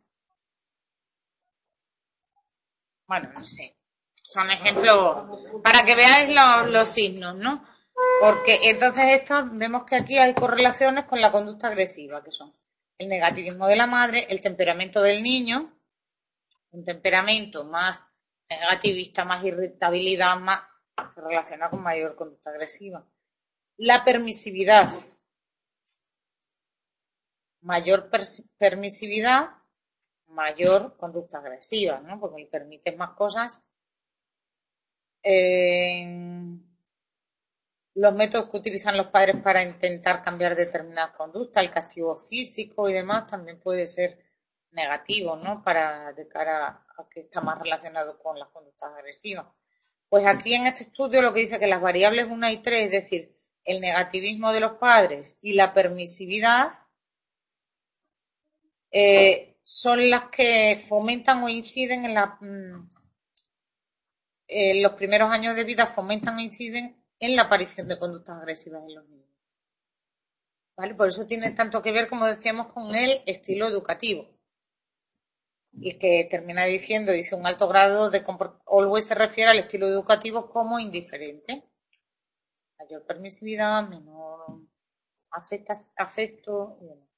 Speaker 1: Bueno, no sé. Son ejemplos para que veáis los, los signos, ¿no? Porque entonces estos, vemos que aquí hay correlaciones con la conducta agresiva, que son el negativismo de la madre, el temperamento del niño, un temperamento más negativista, más irritabilidad, más se relaciona con mayor conducta agresiva. La permisividad, mayor permisividad, mayor conducta agresiva, ¿no? Porque le permites más cosas. Eh, los métodos que utilizan los padres para intentar cambiar determinadas conductas, el castigo físico y demás, también puede ser negativo, ¿no? Para de cara a que está más relacionado con las conductas agresivas. Pues aquí en este estudio lo que dice que las variables una y tres, es decir, el negativismo de los padres y la permisividad, eh, son las que fomentan o inciden en la, en los primeros años de vida, fomentan o inciden en la aparición de conductas agresivas en los niños. ¿Vale? Por eso tiene tanto que ver, como decíamos, con el estilo educativo. Y que termina diciendo, dice, un alto grado de comportamiento, always se refiere al estilo educativo como indiferente. Mayor permisividad, menor afecta, afecto y demás.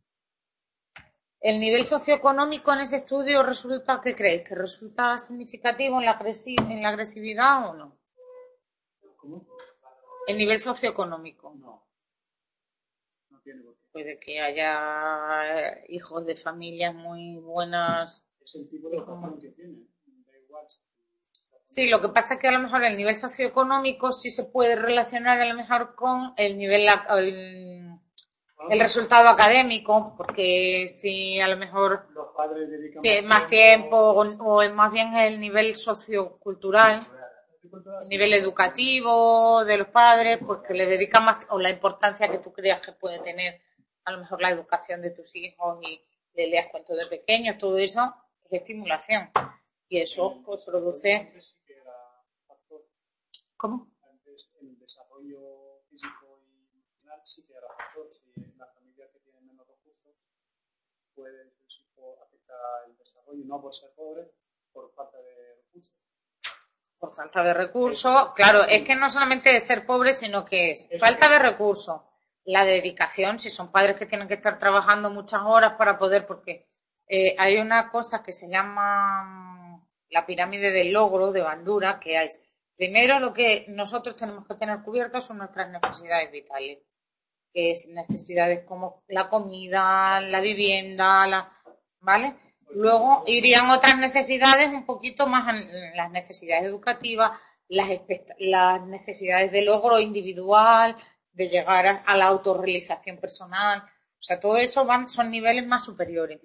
Speaker 1: El nivel socioeconómico en ese estudio resulta, ¿qué creéis? ¿Que resulta significativo en la, agresi en la agresividad o no?
Speaker 2: ¿Cómo?
Speaker 1: El nivel socioeconómico.
Speaker 2: No. No tiene por qué.
Speaker 1: Puede que haya hijos de familias muy buenas.
Speaker 2: Es el tipo de educación que tiene. Da igual.
Speaker 1: Sí, lo que pasa es que a lo mejor el nivel socioeconómico sí se puede relacionar a lo mejor con el nivel, el, el resultado académico, porque si a lo mejor
Speaker 2: los padres dedican
Speaker 1: sí, más tiempo o, o es más bien el nivel sociocultural, el nivel educativo de los padres, pues que le dedican más, o la importancia que tú creas que puede tener a lo mejor la educación de tus hijos y le leas cuentos de pequeños, todo eso es estimulación. Y eso pues produce...
Speaker 2: Antes sí que era factor.
Speaker 1: ¿Cómo?
Speaker 2: Antes el desarrollo físico y emocional sí que era factor. Si la familia que tiene menos recursos puede afectar el desarrollo, no por ser pobre, por falta de recursos.
Speaker 1: Por falta de recursos, claro, es que no solamente es ser pobre, sino que es falta de recursos, la dedicación, si son padres que tienen que estar trabajando muchas horas para poder, porque eh, hay una cosa que se llama la pirámide del logro de Bandura, que es, primero lo que nosotros tenemos que tener cubiertas son nuestras necesidades vitales, que es necesidades como la comida, la vivienda, la, ¿vale? Luego irían otras necesidades un poquito más, las necesidades educativas, las, las necesidades de logro individual, de llegar a, a la autorrealización personal. O sea, todo eso van, son niveles más superiores.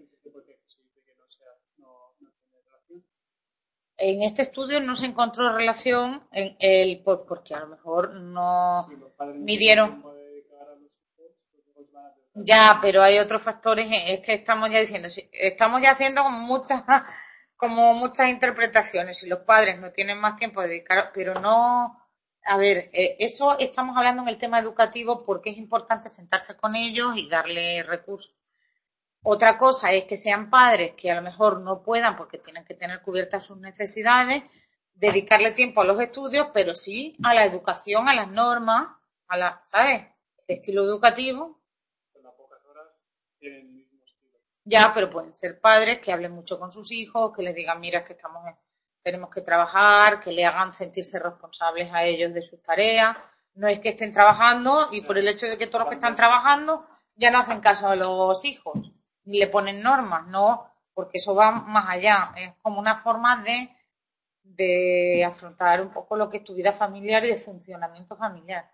Speaker 1: En este estudio no se encontró relación en el, porque a lo mejor no midieron. Ya, pero hay otros factores, es que estamos ya diciendo, estamos ya haciendo muchas, como muchas interpretaciones. Si los padres no tienen más tiempo de dedicar, pero no, a ver, eso estamos hablando en el tema educativo porque es importante sentarse con ellos y darle recursos. Otra cosa es que sean padres que a lo mejor no puedan porque tienen que tener cubiertas sus necesidades, dedicarle tiempo a los estudios, pero sí a la educación, a las normas, a la, ¿sabes? El estilo educativo.
Speaker 2: Con las pocas horas tienen el mismo estilo.
Speaker 1: Ya, pero pueden ser padres que hablen mucho con sus hijos, que les digan, mira, es que estamos en- tenemos que trabajar, que le hagan sentirse responsables a ellos de sus tareas. No es que estén trabajando y por el hecho de que todos los que están trabajando ya no hacen caso a los hijos, ni le ponen normas, no, porque eso va más allá. Es como una forma de, de afrontar un poco lo que es tu vida familiar y de funcionamiento familiar.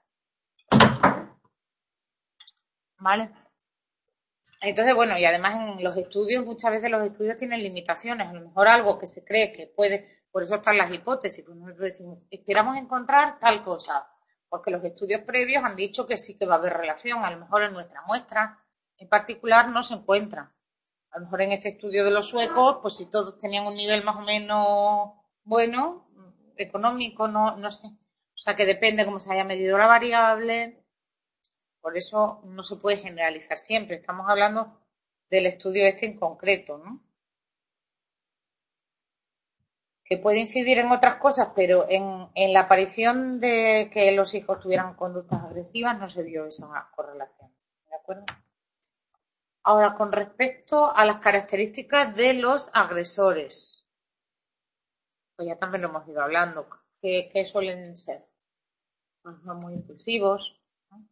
Speaker 1: ¿Vale? Entonces, bueno, y además en los estudios, muchas veces los estudios tienen limitaciones. A lo mejor algo que se cree que puede, por eso están las hipótesis. Pues nosotros decimos, esperamos encontrar tal cosa, porque los estudios previos han dicho que sí que va a haber relación. A lo mejor en nuestra muestra en particular no se encuentra. A lo mejor en este estudio de los suecos, pues si todos tenían un nivel más o menos bueno, económico, no, no sé. O sea que depende cómo se haya medido la variable. Por eso no se puede generalizar siempre. Estamos hablando del estudio este en concreto, ¿no? Que puede incidir en otras cosas, pero en, en la aparición de que los hijos tuvieran conductas agresivas no se vio esa correlación. ¿De acuerdo? Ahora, con respecto a las características de los agresores, pues ya también lo hemos ido hablando. ¿Qué, qué suelen ser? Pues son muy impulsivos, ¿no?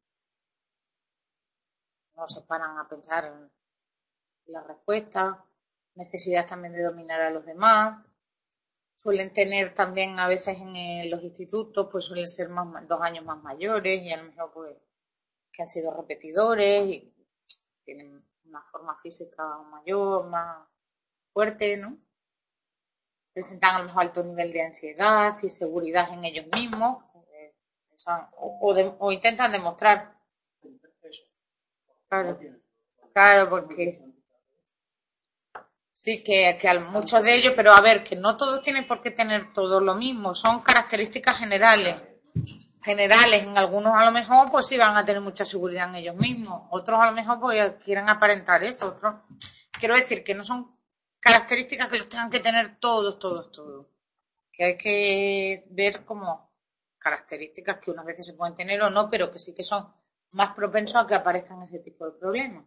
Speaker 1: No se paran a pensar en la respuesta, necesidad también de dominar a los demás. Suelen tener también a veces en eh, los institutos, pues suelen ser más, dos años más mayores y a lo mejor pues que han sido repetidores y tienen una forma física mayor, más fuerte, ¿no? Presentan a lo mejor alto nivel de ansiedad, inseguridad en ellos mismos, eh, son, o, o, de, o intentan demostrar. Claro, claro, porque sí, que, que a muchos de ellos, pero a ver, que no todos tienen por qué tener todo lo mismo, son características generales. Generales, en algunos a lo mejor pues sí van a tener mucha seguridad en ellos mismos, otros a lo mejor pues quieren aparentar eso, otros, quiero decir que no son características que los tengan que tener todos, todos, todos, que hay que ver como características que unas veces se pueden tener o no, pero que sí que son más propensos a que aparezcan ese tipo de problemas.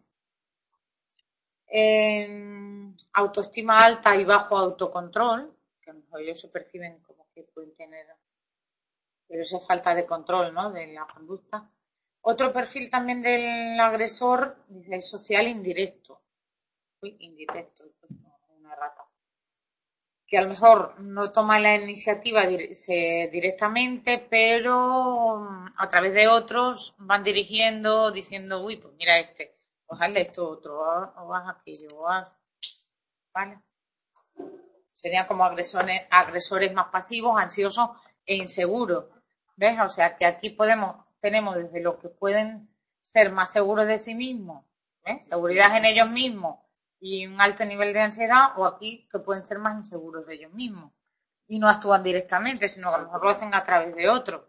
Speaker 1: Eh, autoestima alta y bajo autocontrol, que a lo mejor ellos se perciben como que pueden tener, pero esa falta de control, ¿no?, de la conducta. Otro perfil también del agresor, dice, social indirecto. Uy, indirecto, una rata. Que a lo mejor no toma la iniciativa directamente, pero a través de otros van dirigiendo, diciendo, uy, pues mira este, pues hazle esto otro, o haz aquello, o haz, ¿vale? Serían como agresores, agresores más pasivos, ansiosos e inseguros, ¿ves? O sea que aquí podemos, tenemos desde los que pueden ser más seguros de sí mismos, ¿ves? Seguridad en ellos mismos y un alto nivel de ansiedad, o aquí que pueden ser más inseguros de ellos mismos y no actúan directamente, sino que a lo mejor lo hacen a través de otros.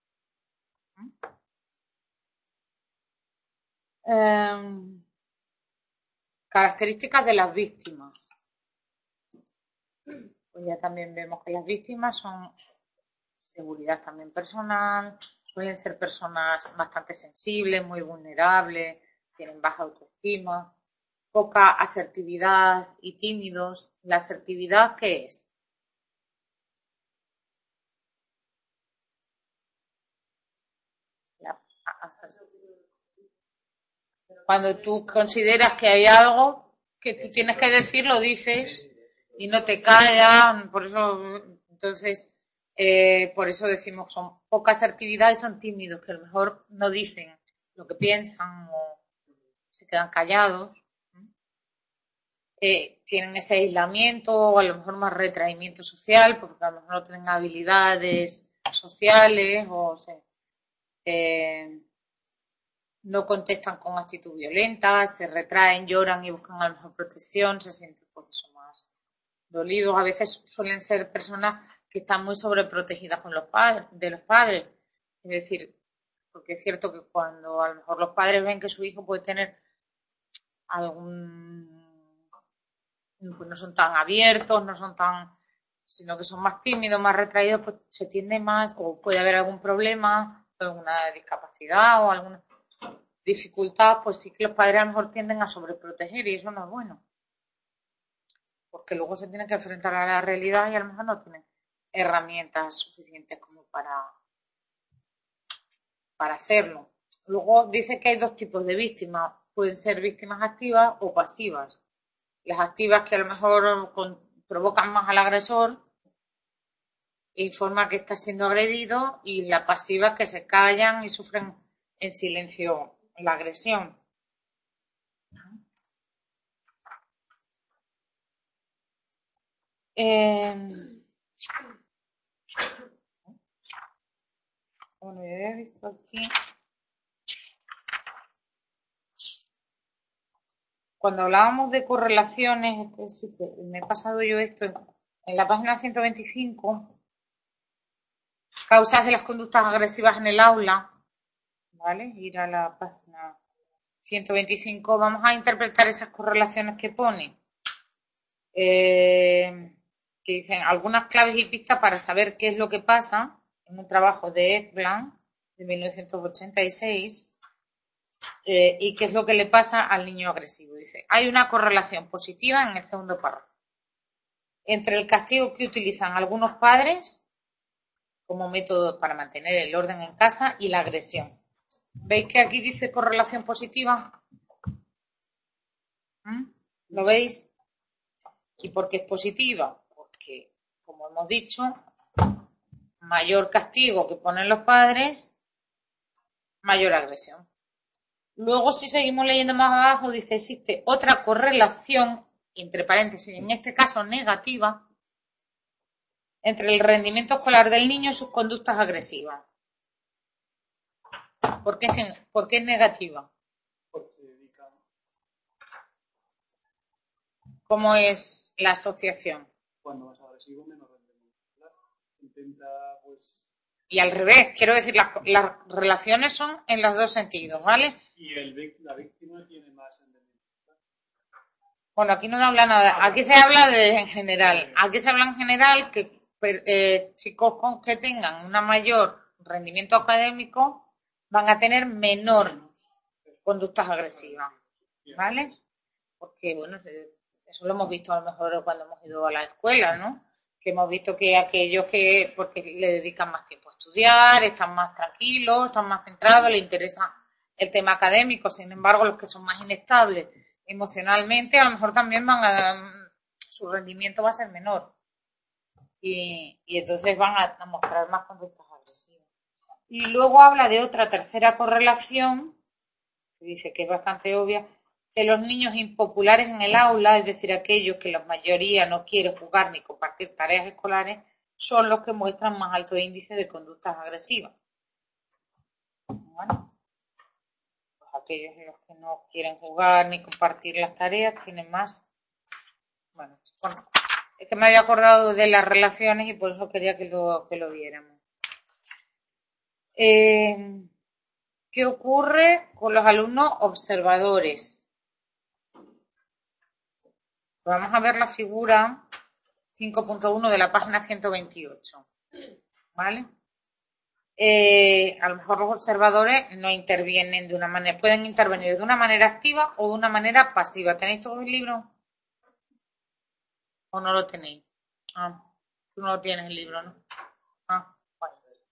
Speaker 1: Eh, características de las víctimas. Pues ya también vemos que las víctimas son seguridad también personal, suelen ser personas bastante sensibles, muy vulnerables, tienen baja autoestima, poca asertividad y tímidos. ¿La asertividad qué es? La, cuando tú consideras que hay algo que tú tienes que decir, lo dices y no te callan, por eso, entonces, eh, por eso decimos son poca asertividad y son tímidos, que a lo mejor no dicen lo que piensan o se quedan callados. Eh, tienen ese aislamiento o a lo mejor más retraimiento social porque a lo mejor no tienen habilidades sociales o, o sea, eh, no contestan con actitud violenta, se retraen, lloran y buscan a lo mejor protección, se sienten por eso más dolidos. A veces suelen ser personas que están muy sobreprotegidas con los padres, de los padres. Es decir, porque es cierto que cuando a lo mejor los padres ven que su hijo puede tener algún pues no son tan abiertos, no son tan, sino que son más tímidos, más retraídos, pues se tiende más, o puede haber algún problema, alguna discapacidad o alguna dificultad, pues sí que los padres a lo mejor tienden a sobreproteger y eso no es bueno. Porque luego se tienen que enfrentar a la realidad y a lo mejor no tienen herramientas suficientes como para, para hacerlo. Luego dice que hay dos tipos de víctimas, pueden ser víctimas activas o pasivas. Las activas que a lo mejor con, provocan más al agresor, informa que está siendo agredido, y las pasivas que se callan y sufren en silencio la agresión. Eh, bueno, yo había visto aquí, cuando hablábamos de correlaciones, este, sí que me he pasado yo esto en, en la página ciento veinticinco, causas de las conductas agresivas en el aula, ¿vale? Ir a la página ciento veinticinco, vamos a interpretar esas correlaciones que pone. Eh, que dicen algunas claves y pistas para saber qué es lo que pasa, en un trabajo de Ekbland de mil novecientos ochenta y seis, eh, y qué es lo que le pasa al niño agresivo. Dice, hay una correlación positiva en el segundo párrafo entre el castigo que utilizan algunos padres como método para mantener el orden en casa y la agresión. ¿Veis que aquí dice correlación positiva? ¿Mm? ¿Lo veis? ¿Y por qué es positiva? Porque, como hemos dicho, mayor castigo que ponen los padres, mayor agresión. Luego, si seguimos leyendo más abajo, dice, existe otra correlación, entre paréntesis, en este caso negativa, entre el rendimiento escolar del niño y sus conductas agresivas. ¿Por qué, ¿por qué es negativa?
Speaker 2: Porque dedica.
Speaker 1: ¿Cómo es la asociación?
Speaker 2: Cuando más agresivo, menos rendimiento. Claro. Intenta, pues.
Speaker 1: Y al revés, quiero decir, las, las relaciones son en los dos sentidos, ¿vale?
Speaker 2: Y el, la víctima tiene más rendimiento.
Speaker 1: Bueno, aquí no habla nada, aquí se habla de en general, aquí se habla en general que eh, chicos con que tengan un mayor rendimiento académico van a tener menor conductas agresivas, ¿vale? Porque, bueno, eso lo hemos visto a lo mejor cuando hemos ido a la escuela, ¿no? Que hemos visto que aquellos que, porque le dedican más tiempo a estudiar, están más tranquilos, están más centrados, les interesa el tema académico, sin embargo, los que son más inestables emocionalmente, a lo mejor también van a, su rendimiento va a ser menor. Y, y entonces van a, a mostrar más conductas agresivas. Y luego habla de otra tercera correlación, que dice que es bastante obvia, que los niños impopulares en el aula, es decir, aquellos que la mayoría no quiere jugar ni compartir tareas escolares, son los que muestran más alto índice de conductas agresivas. Bueno, pues aquellos los que no quieren jugar ni compartir las tareas tienen más. Bueno, bueno, es que me había acordado de las relaciones y por eso quería que lo, que lo viéramos. Eh, ¿Qué ocurre con los alumnos observadores? Vamos a ver la figura cinco punto uno de la página ciento veintiocho, ¿vale? Eh, a lo mejor los observadores no intervienen de una manera, pueden intervenir de una manera activa o de una manera pasiva. ¿Tenéis todo el libro? ¿O no lo tenéis? Ah, tú no lo tienes el libro, ¿no? Ah, vale.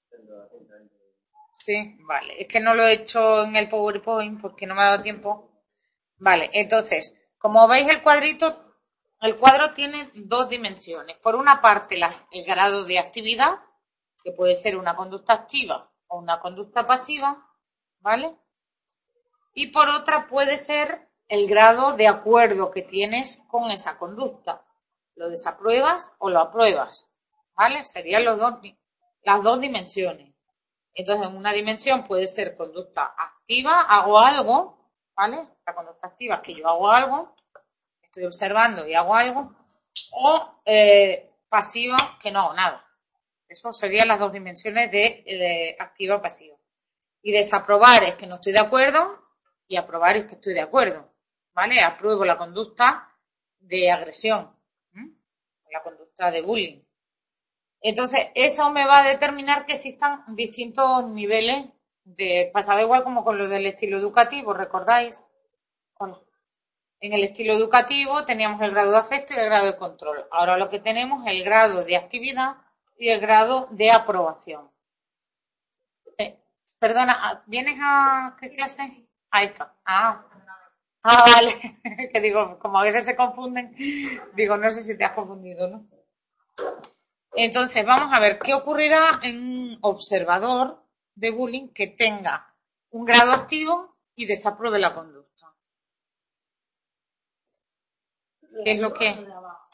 Speaker 1: Sí, vale. Es que no lo he hecho en el PowerPoint porque no me ha dado tiempo. Vale, entonces, como veis el cuadrito, el cuadro tiene dos dimensiones. Por una parte, la, el grado de actividad, que puede ser una conducta activa o una conducta pasiva, ¿vale? Y por otra puede ser el grado de acuerdo que tienes con esa conducta. Lo desapruebas o lo apruebas, ¿vale? Serían los dos, las dos dimensiones. Entonces, en una dimensión puede ser conducta activa, hago algo, ¿vale? La conducta activa es que yo hago algo, estoy observando y hago algo, o eh, pasiva, que no hago nada. Eso serían las dos dimensiones de, de activa o pasiva. Y desaprobar es que no estoy de acuerdo y aprobar es que estoy de acuerdo, ¿vale? Apruebo la conducta de agresión, ¿m? La conducta de bullying. Entonces, eso me va a determinar que existan distintos niveles de, pasaba igual como con lo del estilo educativo, ¿recordáis? Bueno, en el estilo educativo teníamos el grado de afecto y el grado de control. Ahora lo que tenemos es el grado de actividad y el grado de aprobación. Eh, perdona, ¿vienes a qué clase? Ahí está. Ah, ah vale. Que digo, como a veces se confunden, digo, no sé si te has confundido, ¿no? Entonces, vamos a ver qué ocurrirá en un observador de bullying que tenga un grado activo y desapruebe la conducta. ¿Qué es lo que?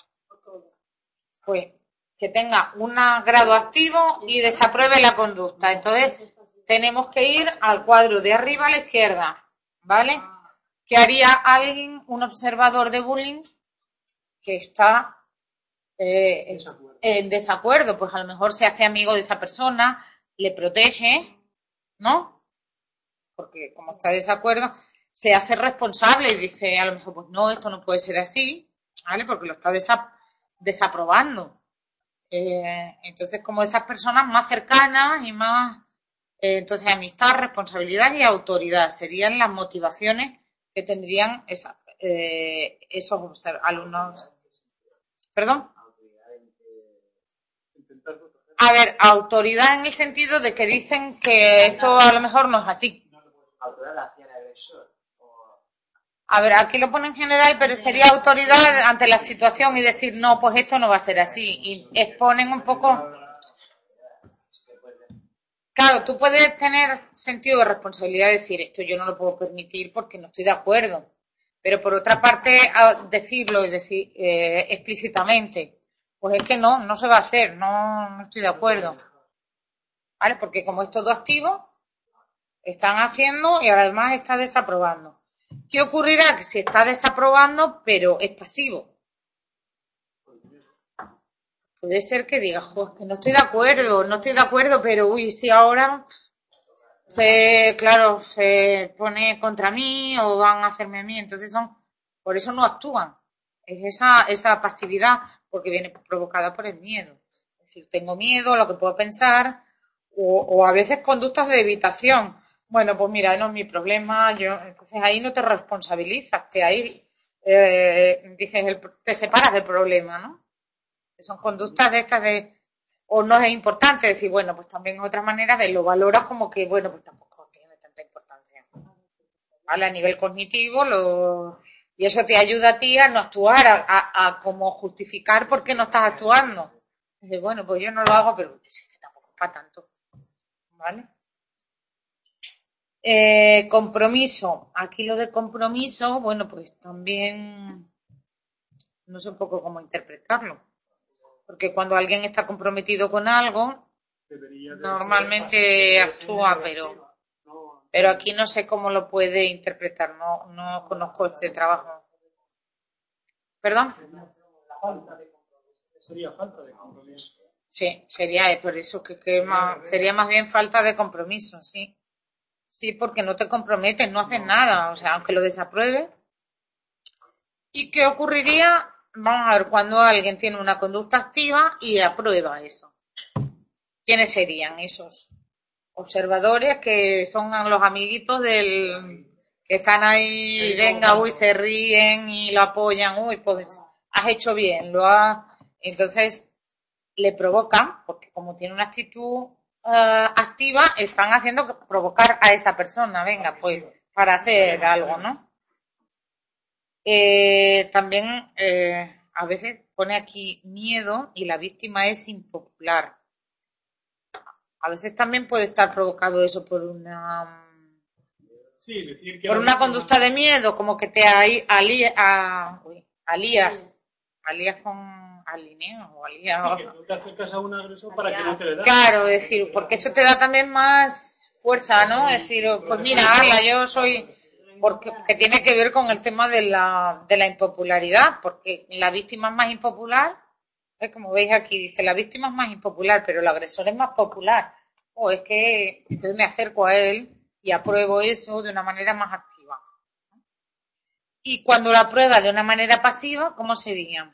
Speaker 1: Pues que tenga un grado activo y desapruebe la conducta. Entonces, tenemos que ir al cuadro de arriba a la izquierda, ¿vale? ¿Qué haría alguien, un observador de bullying, que está eh, en desacuerdo? Pues a lo mejor se hace amigo de esa persona, le protege, ¿no? Porque como está de desacuerdo, se hace responsable y dice a lo mejor, pues no, esto no puede ser así, ¿vale? Porque lo está desa- desaprobando. Eh, entonces, como esas personas más cercanas y más, eh, entonces amistad, responsabilidad y autoridad serían las motivaciones que tendrían esa, eh, esos obser- alumnos. ¿Perdón? A ver, autoridad en el sentido de que dicen que esto a lo mejor no es así.
Speaker 3: Autoridad hacia el agresor.
Speaker 1: A ver, aquí lo pone en general, pero sería autoridad ante la situación y decir, no, pues esto no va a ser así. Y exponen un poco. Claro, tú puedes tener sentido de responsabilidad de decir, esto yo no lo puedo permitir porque no estoy de acuerdo. Pero por otra parte, decirlo y decir eh, explícitamente, pues es que no, no se va a hacer, no, no estoy de acuerdo. ¿Vale? Porque como es todo activo, están haciendo y además está desaprobando. ¿Qué ocurrirá? Que si está desaprobando, pero es pasivo. Puede ser que diga, jo, que no estoy de acuerdo, no estoy de acuerdo, pero uy, si ahora se, claro, se pone contra mí o van a hacerme a mí, entonces son, por eso no actúan. Es esa, esa pasividad, porque viene provocada por el miedo. Es decir, tengo miedo a lo que puedo pensar, o, o a veces conductas de evitación. Bueno, pues mira, no es mi problema, yo, entonces ahí no te responsabilizas, te ahí, eh, dices, el, te separas del problema, ¿no? Que son conductas de estas de, o no es importante decir, bueno, pues también otra manera de lo valoras como que, bueno, pues tampoco tiene tanta importancia. ¿Vale? A nivel cognitivo, lo, y eso te ayuda a ti a no actuar, a, a, a como justificar por qué no estás actuando. Dices, bueno, pues yo no lo hago, pero es que tampoco es para tanto. ¿Vale? Eh, compromiso. Aquí lo de compromiso, bueno, pues también no sé un poco cómo interpretarlo. Porque cuando alguien está comprometido con algo, normalmente actúa, pero pero aquí no sé cómo lo puede interpretar, no no conozco este trabajo. ¿Perdón?
Speaker 2: Sería falta de compromiso.
Speaker 1: Sí, sería por eso que, que más, sería más bien falta de compromiso, sí. Sí, porque no te comprometes, no haces nada, o sea, aunque lo desapruebe. ¿Y qué ocurriría? Vamos a ver, cuando alguien tiene una conducta activa y aprueba eso. ¿Quiénes serían esos observadores que son los amiguitos del que están ahí, venga, uy, se ríen y lo apoyan, uy, pues has hecho bien, lo has... Entonces le provocan, porque como tiene una actitud uh, activa, están haciendo provocar a esa persona, venga, pues para hacer algo, ¿no? Eh, también eh, a veces pone aquí miedo y la víctima es impopular. A veces también puede estar provocado eso por una
Speaker 2: sí, decir que
Speaker 1: por una conducta de miedo, como que te alí, alí, a, uy, alías, alías con alineos o alías.
Speaker 2: Sí, que tú te acercas a un agresor para que no te le da.
Speaker 1: Claro, es decir, porque eso te da también más fuerza, ¿no? Es decir, pues mira, Arla, yo soy, porque que tiene que ver con el tema de la de la impopularidad, porque la víctima es más impopular. Es como veis aquí, dice, la víctima es más impopular, pero el agresor es más popular. O es que entonces me acerco a él y apruebo eso de una manera más activa. Y cuando la prueba de una manera pasiva, ¿cómo sería?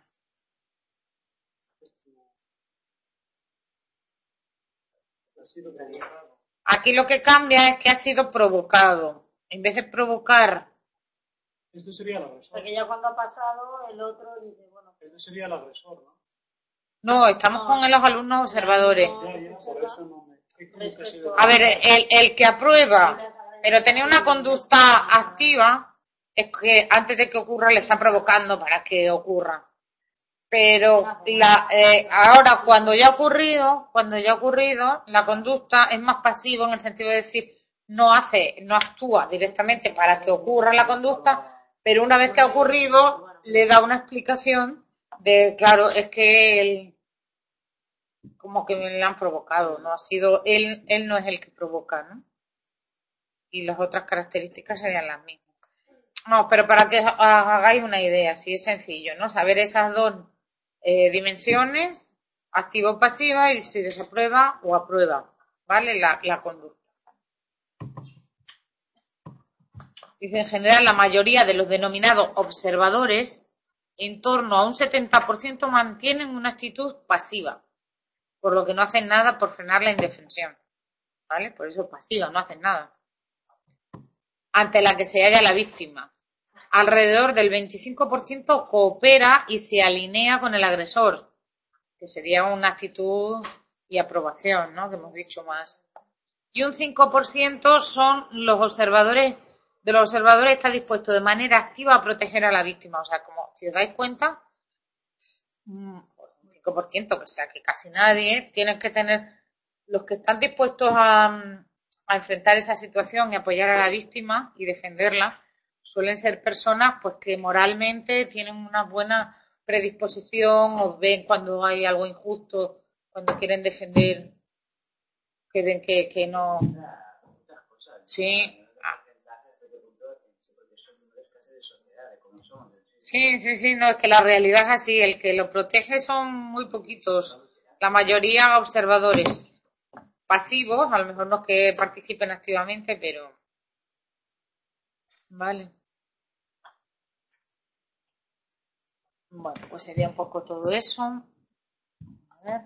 Speaker 2: Ha sido provocado.
Speaker 1: Aquí lo que cambia es que ha sido provocado. En vez de provocar...
Speaker 2: Este sería el
Speaker 4: O sea
Speaker 2: agresor.
Speaker 4: que ya cuando ha pasado, el otro dice, bueno,
Speaker 2: Este sería el agresor, ¿no?
Speaker 1: No, estamos
Speaker 4: No.
Speaker 1: con los alumnos observadores.
Speaker 4: No.
Speaker 2: Ya, ya, por eso no me... es como que ha sido
Speaker 4: Respecto
Speaker 1: A ver, el, el que aprueba, pero tenía una conducta activa, es que antes de que ocurra le está provocando para que ocurra. Pero la, eh, ahora cuando ya ha ocurrido, cuando ya ha ocurrido, la conducta es más pasiva en el sentido de decir, no hace, no actúa directamente para que ocurra la conducta, pero una vez que ha ocurrido, le da una explicación de, claro, es que él, como que me le han provocado, no ha sido, él, él no es el que provoca, ¿no? Y las otras características serían las mismas. No, pero para que os hagáis una idea, sí es sencillo, ¿no? Saber esas dos eh, dimensiones, activa o pasiva, y si desaprueba o aprueba, ¿vale? La, la conducta. Dice, en general, la mayoría de los denominados observadores, en torno a un setenta por ciento, mantienen una actitud pasiva, por lo que no hacen nada por frenar la indefensión, ¿vale? Por eso pasiva, no hacen nada. Ante la que se halla la víctima. Alrededor del veinticinco por ciento coopera y se alinea con el agresor, que sería una actitud y aprobación, ¿no? Que hemos dicho más. Y un cinco por ciento son los observadores, de los observadores está dispuesto de manera activa a proteger a la víctima. O sea, como si os dais cuenta, un cinco por ciento, que sea que casi nadie, tienen que tener, los que están dispuestos a, a enfrentar esa situación y apoyar a la víctima y defenderla, suelen ser personas pues que moralmente tienen una buena predisposición, o ven cuando hay algo injusto, cuando quieren defender, que ven que, que no.
Speaker 3: Muchas cosas.
Speaker 1: Sí.
Speaker 3: Porcentajes de qué punto, porque son números casi de sociedad, de cómo son.
Speaker 1: Sí, sí, sí, no, es que la realidad es así, el que lo protege son muy poquitos, la mayoría observadores pasivos, a lo mejor no es que participen activamente, pero vale. Bueno, pues sería un poco todo eso. A ver.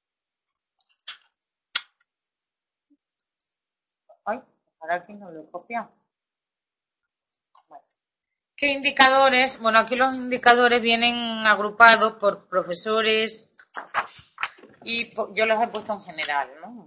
Speaker 1: Ay, ahora aquí no lo he copiado. Vale. ¿Qué indicadores? Bueno, aquí los indicadores vienen agrupados por profesores y po- yo los he puesto en general, ¿no?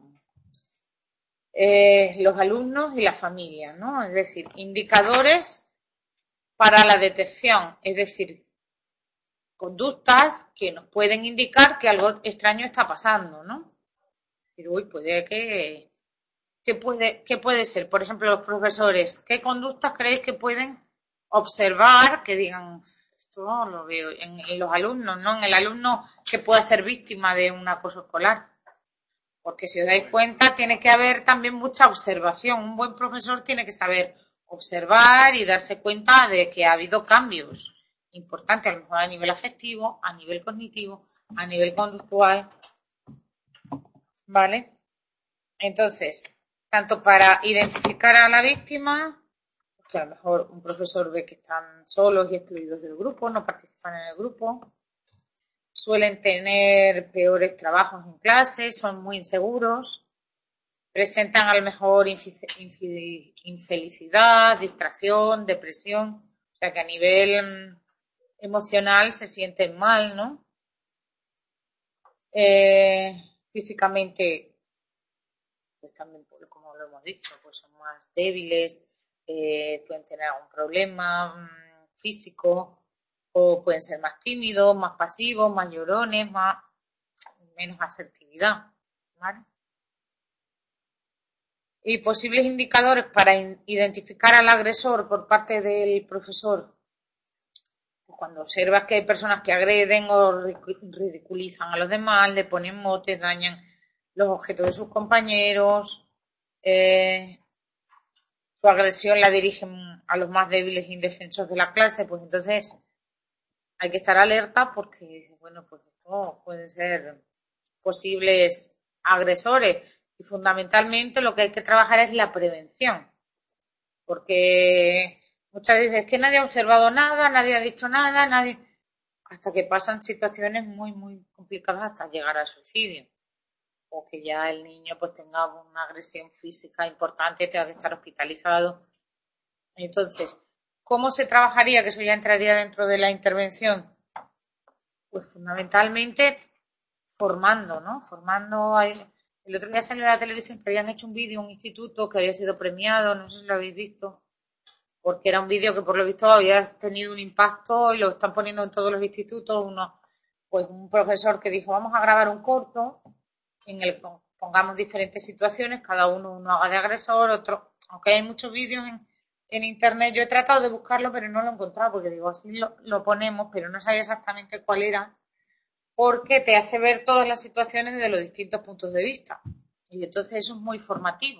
Speaker 1: Eh, los alumnos y las familias, ¿no? Es decir, indicadores para la detección, es decir, conductas que nos pueden indicar que algo extraño está pasando, ¿no? Es decir, uy, puede que, ¿qué puede, qué puede ser? Por ejemplo, los profesores, ¿qué conductas creéis que pueden observar que digan, esto lo veo en, en los alumnos, ¿no? En el alumno que pueda ser víctima de un acoso escolar? Porque si os dais cuenta, tiene que haber también mucha observación. Un buen profesor tiene que saber observar y darse cuenta de que ha habido cambios importantes, a lo mejor a nivel afectivo, a nivel cognitivo, a nivel conductual. ¿Vale? Entonces, tanto para identificar a la víctima, que a lo mejor un profesor ve que están solos y excluidos del grupo, no participan en el grupo, suelen tener peores trabajos en clase, son muy inseguros, presentan a lo mejor infelicidad, distracción, depresión, o sea que a nivel emocional se sienten mal, ¿no? Eh, físicamente, pues también, como lo hemos dicho, pues son más débiles, eh, pueden tener algún problema mmm, físico, o pueden ser más tímidos, más pasivos, más llorones, más menos asertividad, ¿vale? Y posibles indicadores para identificar al agresor por parte del profesor. Cuando observas que hay personas que agreden o ridiculizan a los demás, le ponen motes, dañan los objetos de sus compañeros, eh, su agresión la dirigen a los más débiles e indefensos de la clase, pues entonces hay que estar alerta porque, bueno, pues esto pueden ser posibles agresores. Y fundamentalmente lo que hay que trabajar es la prevención, porque Muchas veces es que nadie ha observado nada, nadie ha dicho nada, nadie... Hasta que pasan situaciones muy, muy complicadas hasta llegar al suicidio. O que ya el niño pues tenga una agresión física importante, tenga que estar hospitalizado. Entonces, ¿cómo se trabajaría? Que eso ya entraría dentro de la intervención. Pues fundamentalmente formando, ¿no? Formando. El otro día salió en la televisión que habían hecho un vídeo, un instituto que había sido premiado, no sé si lo habéis visto, porque era un vídeo que por lo visto había tenido un impacto y lo están poniendo en todos los institutos. Uno, pues un profesor que dijo, vamos a grabar un corto en el que pongamos diferentes situaciones, cada uno uno haga de agresor, otro, aunque hay muchos vídeos en, en internet, yo he tratado de buscarlo pero no lo he encontrado, porque digo, así lo, lo ponemos, pero no sabía exactamente cuál era, porque te hace ver todas las situaciones desde los distintos puntos de vista. Y entonces eso es muy formativo,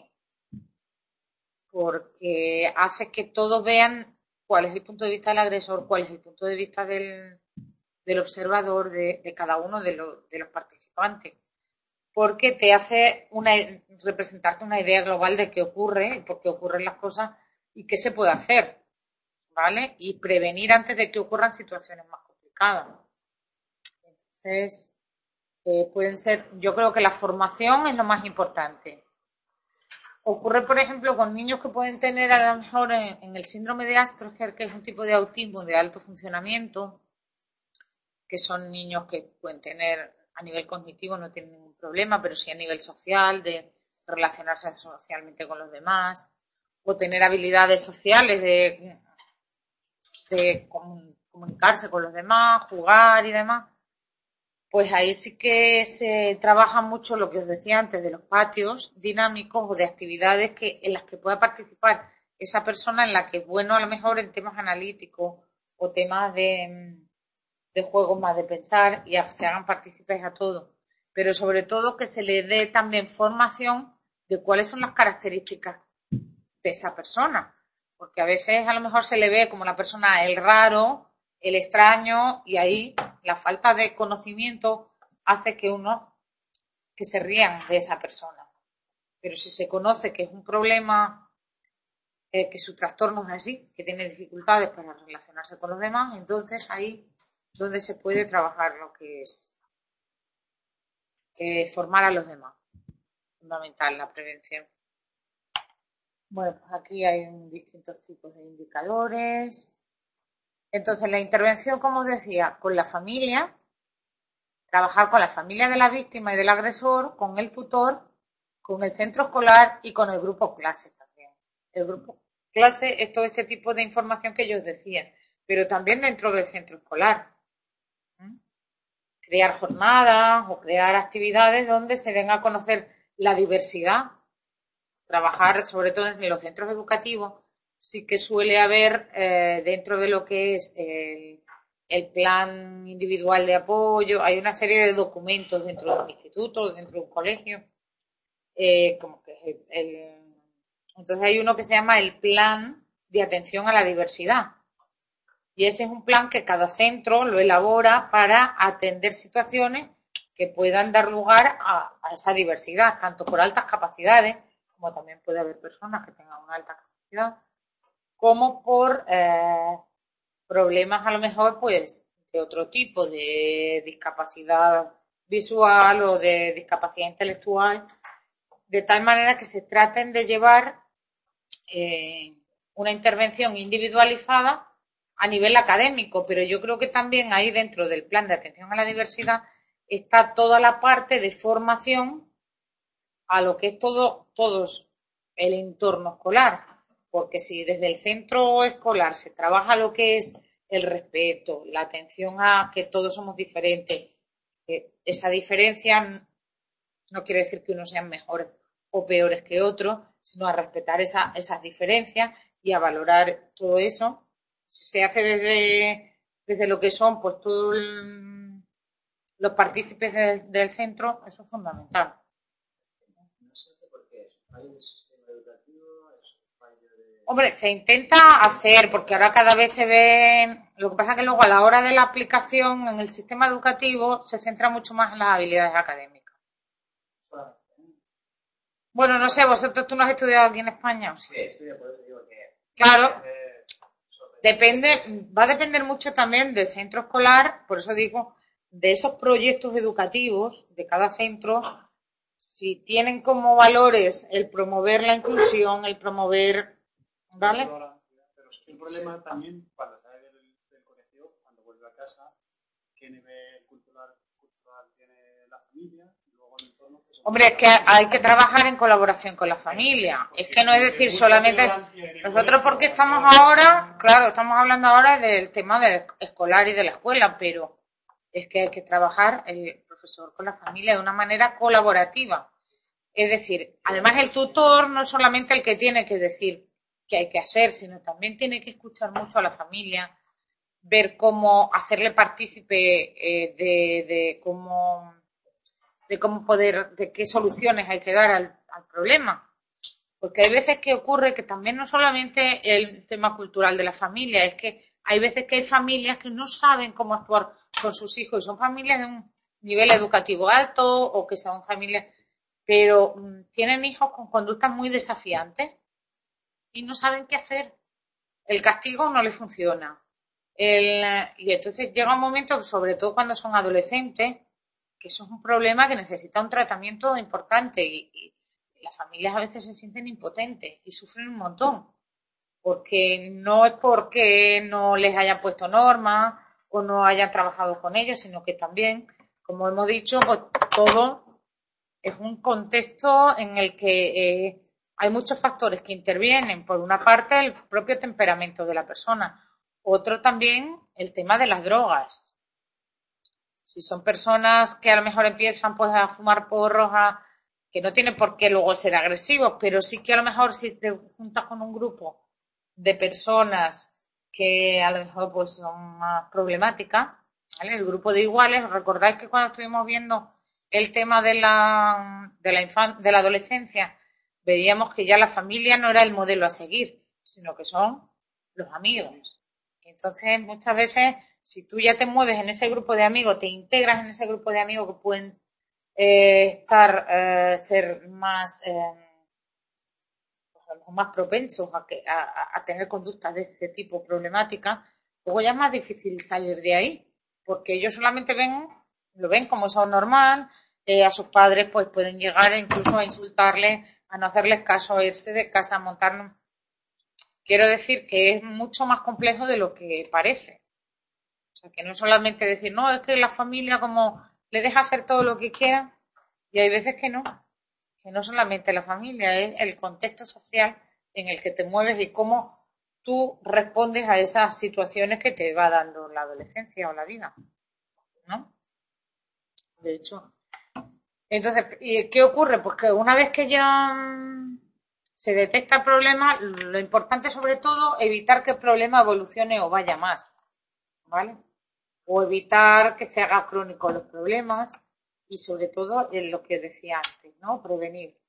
Speaker 1: porque hace que todos vean cuál es el punto de vista del agresor, cuál es el punto de vista del, del observador, de, de cada uno de, lo, de los participantes. Porque te hace una, representarte una idea global de qué ocurre, por qué ocurren las cosas y qué se puede hacer, ¿vale? Y prevenir antes de que ocurran situaciones más complicadas. Entonces, eh, pueden ser, yo creo que la formación es lo más importante. Ocurre, por ejemplo, con niños que pueden tener a lo mejor en, en el síndrome de Asperger, que es un tipo de autismo de alto funcionamiento, que son niños que pueden tener a nivel cognitivo no tienen ningún problema, pero sí a nivel social, de relacionarse socialmente con los demás, o tener habilidades sociales de, de comunicarse con los demás, jugar y demás, pues ahí sí que se trabaja mucho lo que os decía antes de los patios dinámicos o de actividades que, en las que pueda participar esa persona en la que es bueno a lo mejor en temas analíticos o temas de, de juegos más de pensar y a, se hagan partícipes a todos. Pero sobre todo que se le dé también formación de cuáles son las características de esa persona. Porque a veces a lo mejor se le ve como la persona el raro, el extraño, y ahí la falta de conocimiento hace que uno que se rían de esa persona. Pero si se conoce que es un problema, eh, que su trastorno es así, que tiene dificultades para relacionarse con los demás, entonces ahí es donde se puede trabajar lo que es eh, formar a los demás. Fundamental la prevención. Bueno, pues aquí hay distintos tipos de indicadores. Entonces, la intervención, como os decía, con la familia, trabajar con la familia de la víctima y del agresor, con el tutor, con el centro escolar y con el grupo clase también. El grupo clase es todo este tipo de información que yo os decía, pero también dentro del centro escolar. ¿Mm? Crear jornadas o crear actividades donde se den a conocer la diversidad. Trabajar, sobre todo en los centros educativos, sí que suele haber eh, dentro de lo que es el, el plan individual de apoyo, hay una serie de documentos dentro de un instituto, dentro de un colegio, eh, como que el, el, entonces hay uno que se llama el plan de atención a la diversidad. Y ese es un plan que cada centro lo elabora para atender situaciones que puedan dar lugar a, a esa diversidad, tanto por altas capacidades, como también puede haber personas que tengan una alta capacidad, como por eh, problemas a lo mejor pues de otro tipo, de discapacidad visual o de discapacidad intelectual, de tal manera que se traten de llevar eh, una intervención individualizada a nivel académico, pero yo creo que también ahí dentro del plan de atención a la diversidad está toda la parte de formación a lo que es todo, todos el entorno escolar, porque si desde el centro escolar se trabaja lo que es el respeto, la atención a que todos somos diferentes, eh, esa diferencia no quiere decir que unos sean mejores o peores que otros, sino a respetar esa, esas diferencias y a valorar todo eso. Si se hace desde, desde lo que son pues todos los partícipes de, del centro, eso es fundamental.
Speaker 3: No sé por qué es un fallo del sistema educativo, es un fallo de...
Speaker 1: Hombre, se intenta hacer, porque ahora cada vez se ve, lo que pasa es que luego a la hora de la aplicación en el sistema educativo se centra mucho más en las habilidades académicas. Bueno, no sé, vosotros tú no has estudiado aquí en España.
Speaker 3: Sí, estudio, por eso digo que...
Speaker 1: Claro. Depende, va a depender mucho también del centro escolar, por eso digo, de esos proyectos educativos de cada centro, si tienen como valores el promover la inclusión, el promover, ¿vale?
Speaker 2: Pero es que el problema también, cuando sale del, del colegio, cuando vuelve a casa, qué nivel cultural, cultural tiene la familia, y luego el entorno... Pues,
Speaker 1: Hombre, es que hay que trabajar en colaboración con la familia. Es que no es decir solamente... Nosotros porque estamos ahora, claro, estamos hablando ahora del tema del escolar y de la escuela, pero es que hay que trabajar el profesor con la familia de una manera colaborativa. Es decir, además el tutor no es solamente el que tiene que decir qué hay que hacer, sino también tiene que escuchar mucho a la familia, ver cómo hacerle partícipe eh, de, de cómo de cómo poder, de qué soluciones hay que dar al, al problema. Porque hay veces que ocurre que también no solamente el tema cultural de la familia, es que hay veces que hay familias que no saben cómo actuar con sus hijos y son familias de un nivel educativo alto o que son familias, pero mmm, tienen hijos con conductas muy desafiantes y no saben qué hacer. El castigo no les funciona. El, y entonces llega un momento, sobre todo cuando son adolescentes, que eso es un problema que necesita un tratamiento importante y, y las familias a veces se sienten impotentes y sufren un montón, porque no es porque no les hayan puesto normas o no hayan trabajado con ellos, sino que también, como hemos dicho, pues todo es un contexto en el que eh, hay muchos factores que intervienen. Por una parte, el propio temperamento de la persona, otro también el tema de las drogas. Si son personas que a lo mejor empiezan pues a fumar porros, a, que no tienen por qué luego ser agresivos, pero sí que a lo mejor si te juntas con un grupo de personas que a lo mejor pues son más problemáticas, ¿vale? El grupo de iguales, ¿recordáis que cuando estuvimos viendo el tema de la de la infan- de la adolescencia, veíamos que ya la familia no era el modelo a seguir, sino que son los amigos? Entonces, muchas veces, si tú ya te mueves en ese grupo de amigos, te integras en ese grupo de amigos que pueden eh, estar, eh, ser más, eh, pues a lo mejor más propensos a, que, a, a tener conductas de este tipo problemáticas, luego ya es más difícil salir de ahí, porque ellos solamente ven, lo ven como son normal, eh, a sus padres pues pueden llegar incluso a insultarles, a no hacerles caso, a irse de casa, a montar. Quiero decir que es mucho más complejo de lo que parece. O sea, que no es solamente decir, no, es que la familia como le deja hacer todo lo que quiera, y hay veces que no, que no solamente la familia, es el contexto social en el que te mueves y cómo tú respondes a esas situaciones que te va dando la adolescencia o la vida, ¿no? De hecho. Entonces, ¿y qué ocurre? Pues que una vez que ya mm, se detecta el problema, lo importante sobre todo evitar que el problema evolucione o vaya más, ¿vale? O evitar que se haga crónico los problemas y sobre todo en lo que decía antes, ¿no? Prevenir.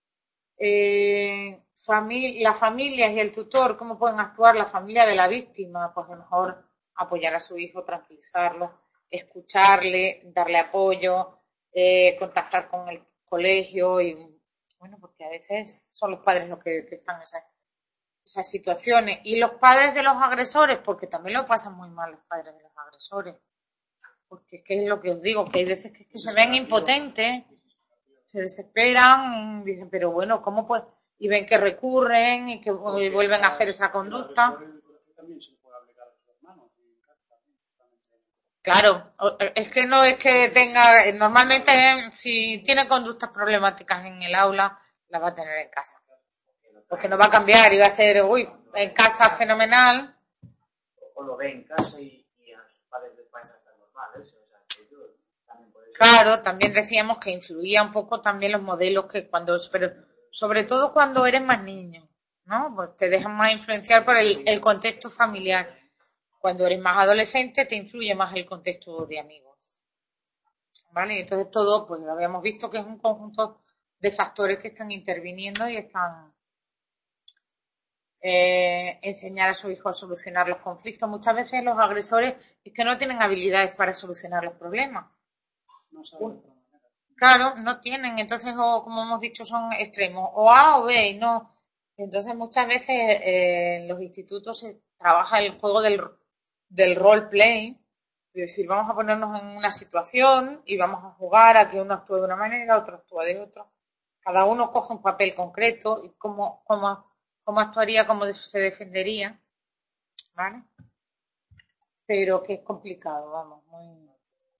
Speaker 1: Eh, fami- las familias y el tutor, ¿cómo pueden actuar la familia de la víctima? Pues a lo mejor apoyar a su hijo, tranquilizarlo, escucharle, darle apoyo, eh, contactar con el colegio y bueno, porque a veces son los padres los que detectan esas, esas situaciones y los padres de los agresores, porque también lo pasan muy mal los padres de los agresores. Porque es que es lo que os digo, que hay veces que, que se ven impotentes, se desesperan, dicen, pero bueno, ¿cómo pues? Y ven que recurren y que y vuelven a hacer esa conducta. Claro, es que no es que tenga, normalmente si tiene conductas problemáticas en el aula, las va a tener en casa. Porque no va a cambiar y va a ser, uy, en casa fenomenal.
Speaker 3: O lo ve en casa y, y a sus padres les parece hasta normal eso. O sea, que yo también por eso...
Speaker 1: Claro, también decíamos que influía un poco también los modelos que cuando, pero sobre todo cuando eres más niño, ¿no? Pues te dejan más influenciar por el, el contexto familiar. Cuando eres más adolescente te influye más el contexto de amigos, ¿vale? Entonces todo, pues lo habíamos visto que es un conjunto de factores que están interviniendo y están eh, enseñar a su hijo a solucionar los conflictos. Muchas veces los agresores es que no tienen habilidades para solucionar los problemas.
Speaker 2: No saben.
Speaker 1: Claro, no tienen, entonces, o como hemos dicho, son extremos, o A o B, y no. Entonces, muchas veces eh, en los institutos se trabaja el juego del, del roleplay, es decir, vamos a ponernos en una situación y vamos a jugar a que uno actúe de una manera, otro actúa de otra. Cada uno coge un papel concreto y cómo, cómo, cómo actuaría, cómo se defendería, ¿vale? Pero que es complicado, vamos, muy...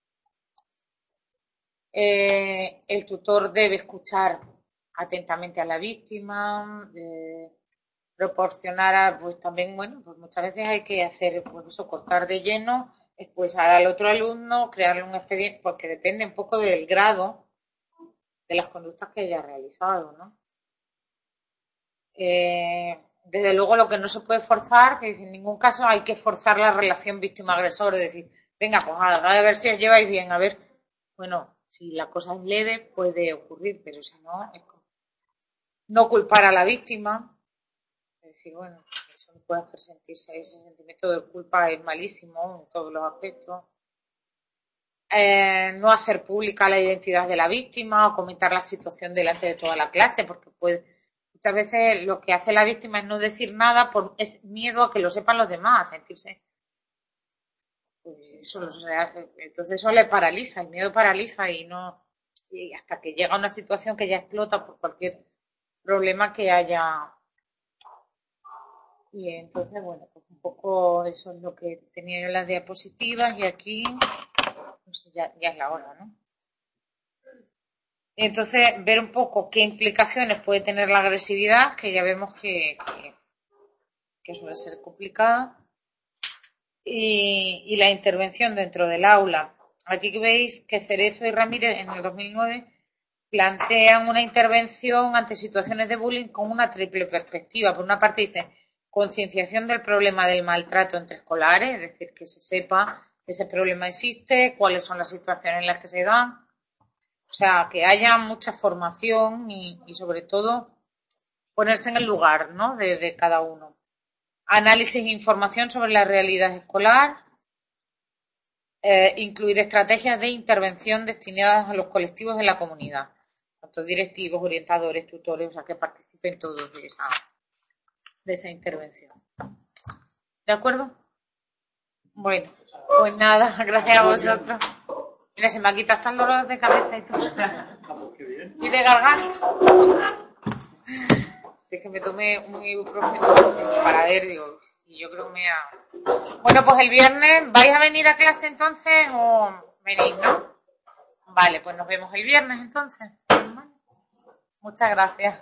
Speaker 1: Eh, el tutor debe escuchar atentamente a la víctima, eh, proporcionar a, pues también, bueno, pues muchas veces hay que hacer, pues eso, cortar de lleno, expulsar al otro alumno, crearle un expediente, porque depende un poco del grado de las conductas que haya realizado, ¿no? Eh, desde luego lo que no se puede forzar, que en ningún caso hay que forzar la relación víctima-agresor, es decir, venga, pues a ver si os lleváis bien, a ver, bueno, si la cosa es leve puede ocurrir, pero si no, es como no culpar a la víctima, es decir, bueno, eso no puede hacer sentirse, ese sentimiento de culpa es malísimo en todos los aspectos. Eh, no hacer pública la identidad de la víctima o comentar la situación delante de toda la clase, porque puede, muchas veces lo que hace la víctima es no decir nada por es miedo a que lo sepan los demás, a sentirse. Pues eso lo se hace. Entonces eso le paraliza, el miedo paraliza y no y hasta que llega una situación que ya explota por cualquier problema que haya. Y entonces, bueno, pues un poco eso es lo que tenía yo en las diapositivas y aquí no sé, ya, ya es la hora, ¿no? Entonces, ver un poco qué implicaciones puede tener la agresividad, que ya vemos que, que, que suele ser complicada, y, y la intervención dentro del aula. Aquí veis que Cerezo y Ramírez en el dos mil nueve plantean una intervención ante situaciones de bullying con una triple perspectiva. Por una parte dice concienciación del problema del maltrato entre escolares, es decir, que se sepa que ese problema existe, cuáles son las situaciones en las que se dan. O sea, que haya mucha formación y, y sobre todo ponerse en el lugar, ¿no? de, de cada uno. Análisis e información sobre la realidad escolar. Eh, incluir estrategias de intervención destinadas a los colectivos de la comunidad. Tanto directivos, orientadores, tutores, o sea, que participen todos de esa, de esa intervención. ¿De acuerdo? Bueno, pues nada, gracias a vosotros. Mira, se me ha quitado hasta el dolor de cabeza y todo. Y de garganta. Sí, que me tomé un ibuprofeno para ver, digo, y yo creo que me ha... Bueno, pues el viernes, ¿vais a venir a clase entonces o venís, no? Vale, pues nos vemos el viernes entonces. Muchas gracias.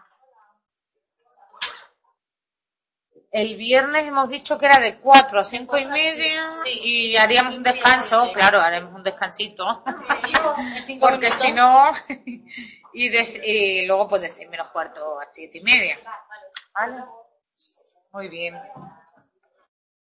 Speaker 1: El viernes hemos dicho que era de cuatro a cinco y media y haríamos un descanso, claro, haremos un descansito, porque si no, y, de, y luego pues de seis menos cuarto a siete y media. ¿Vale? Muy bien.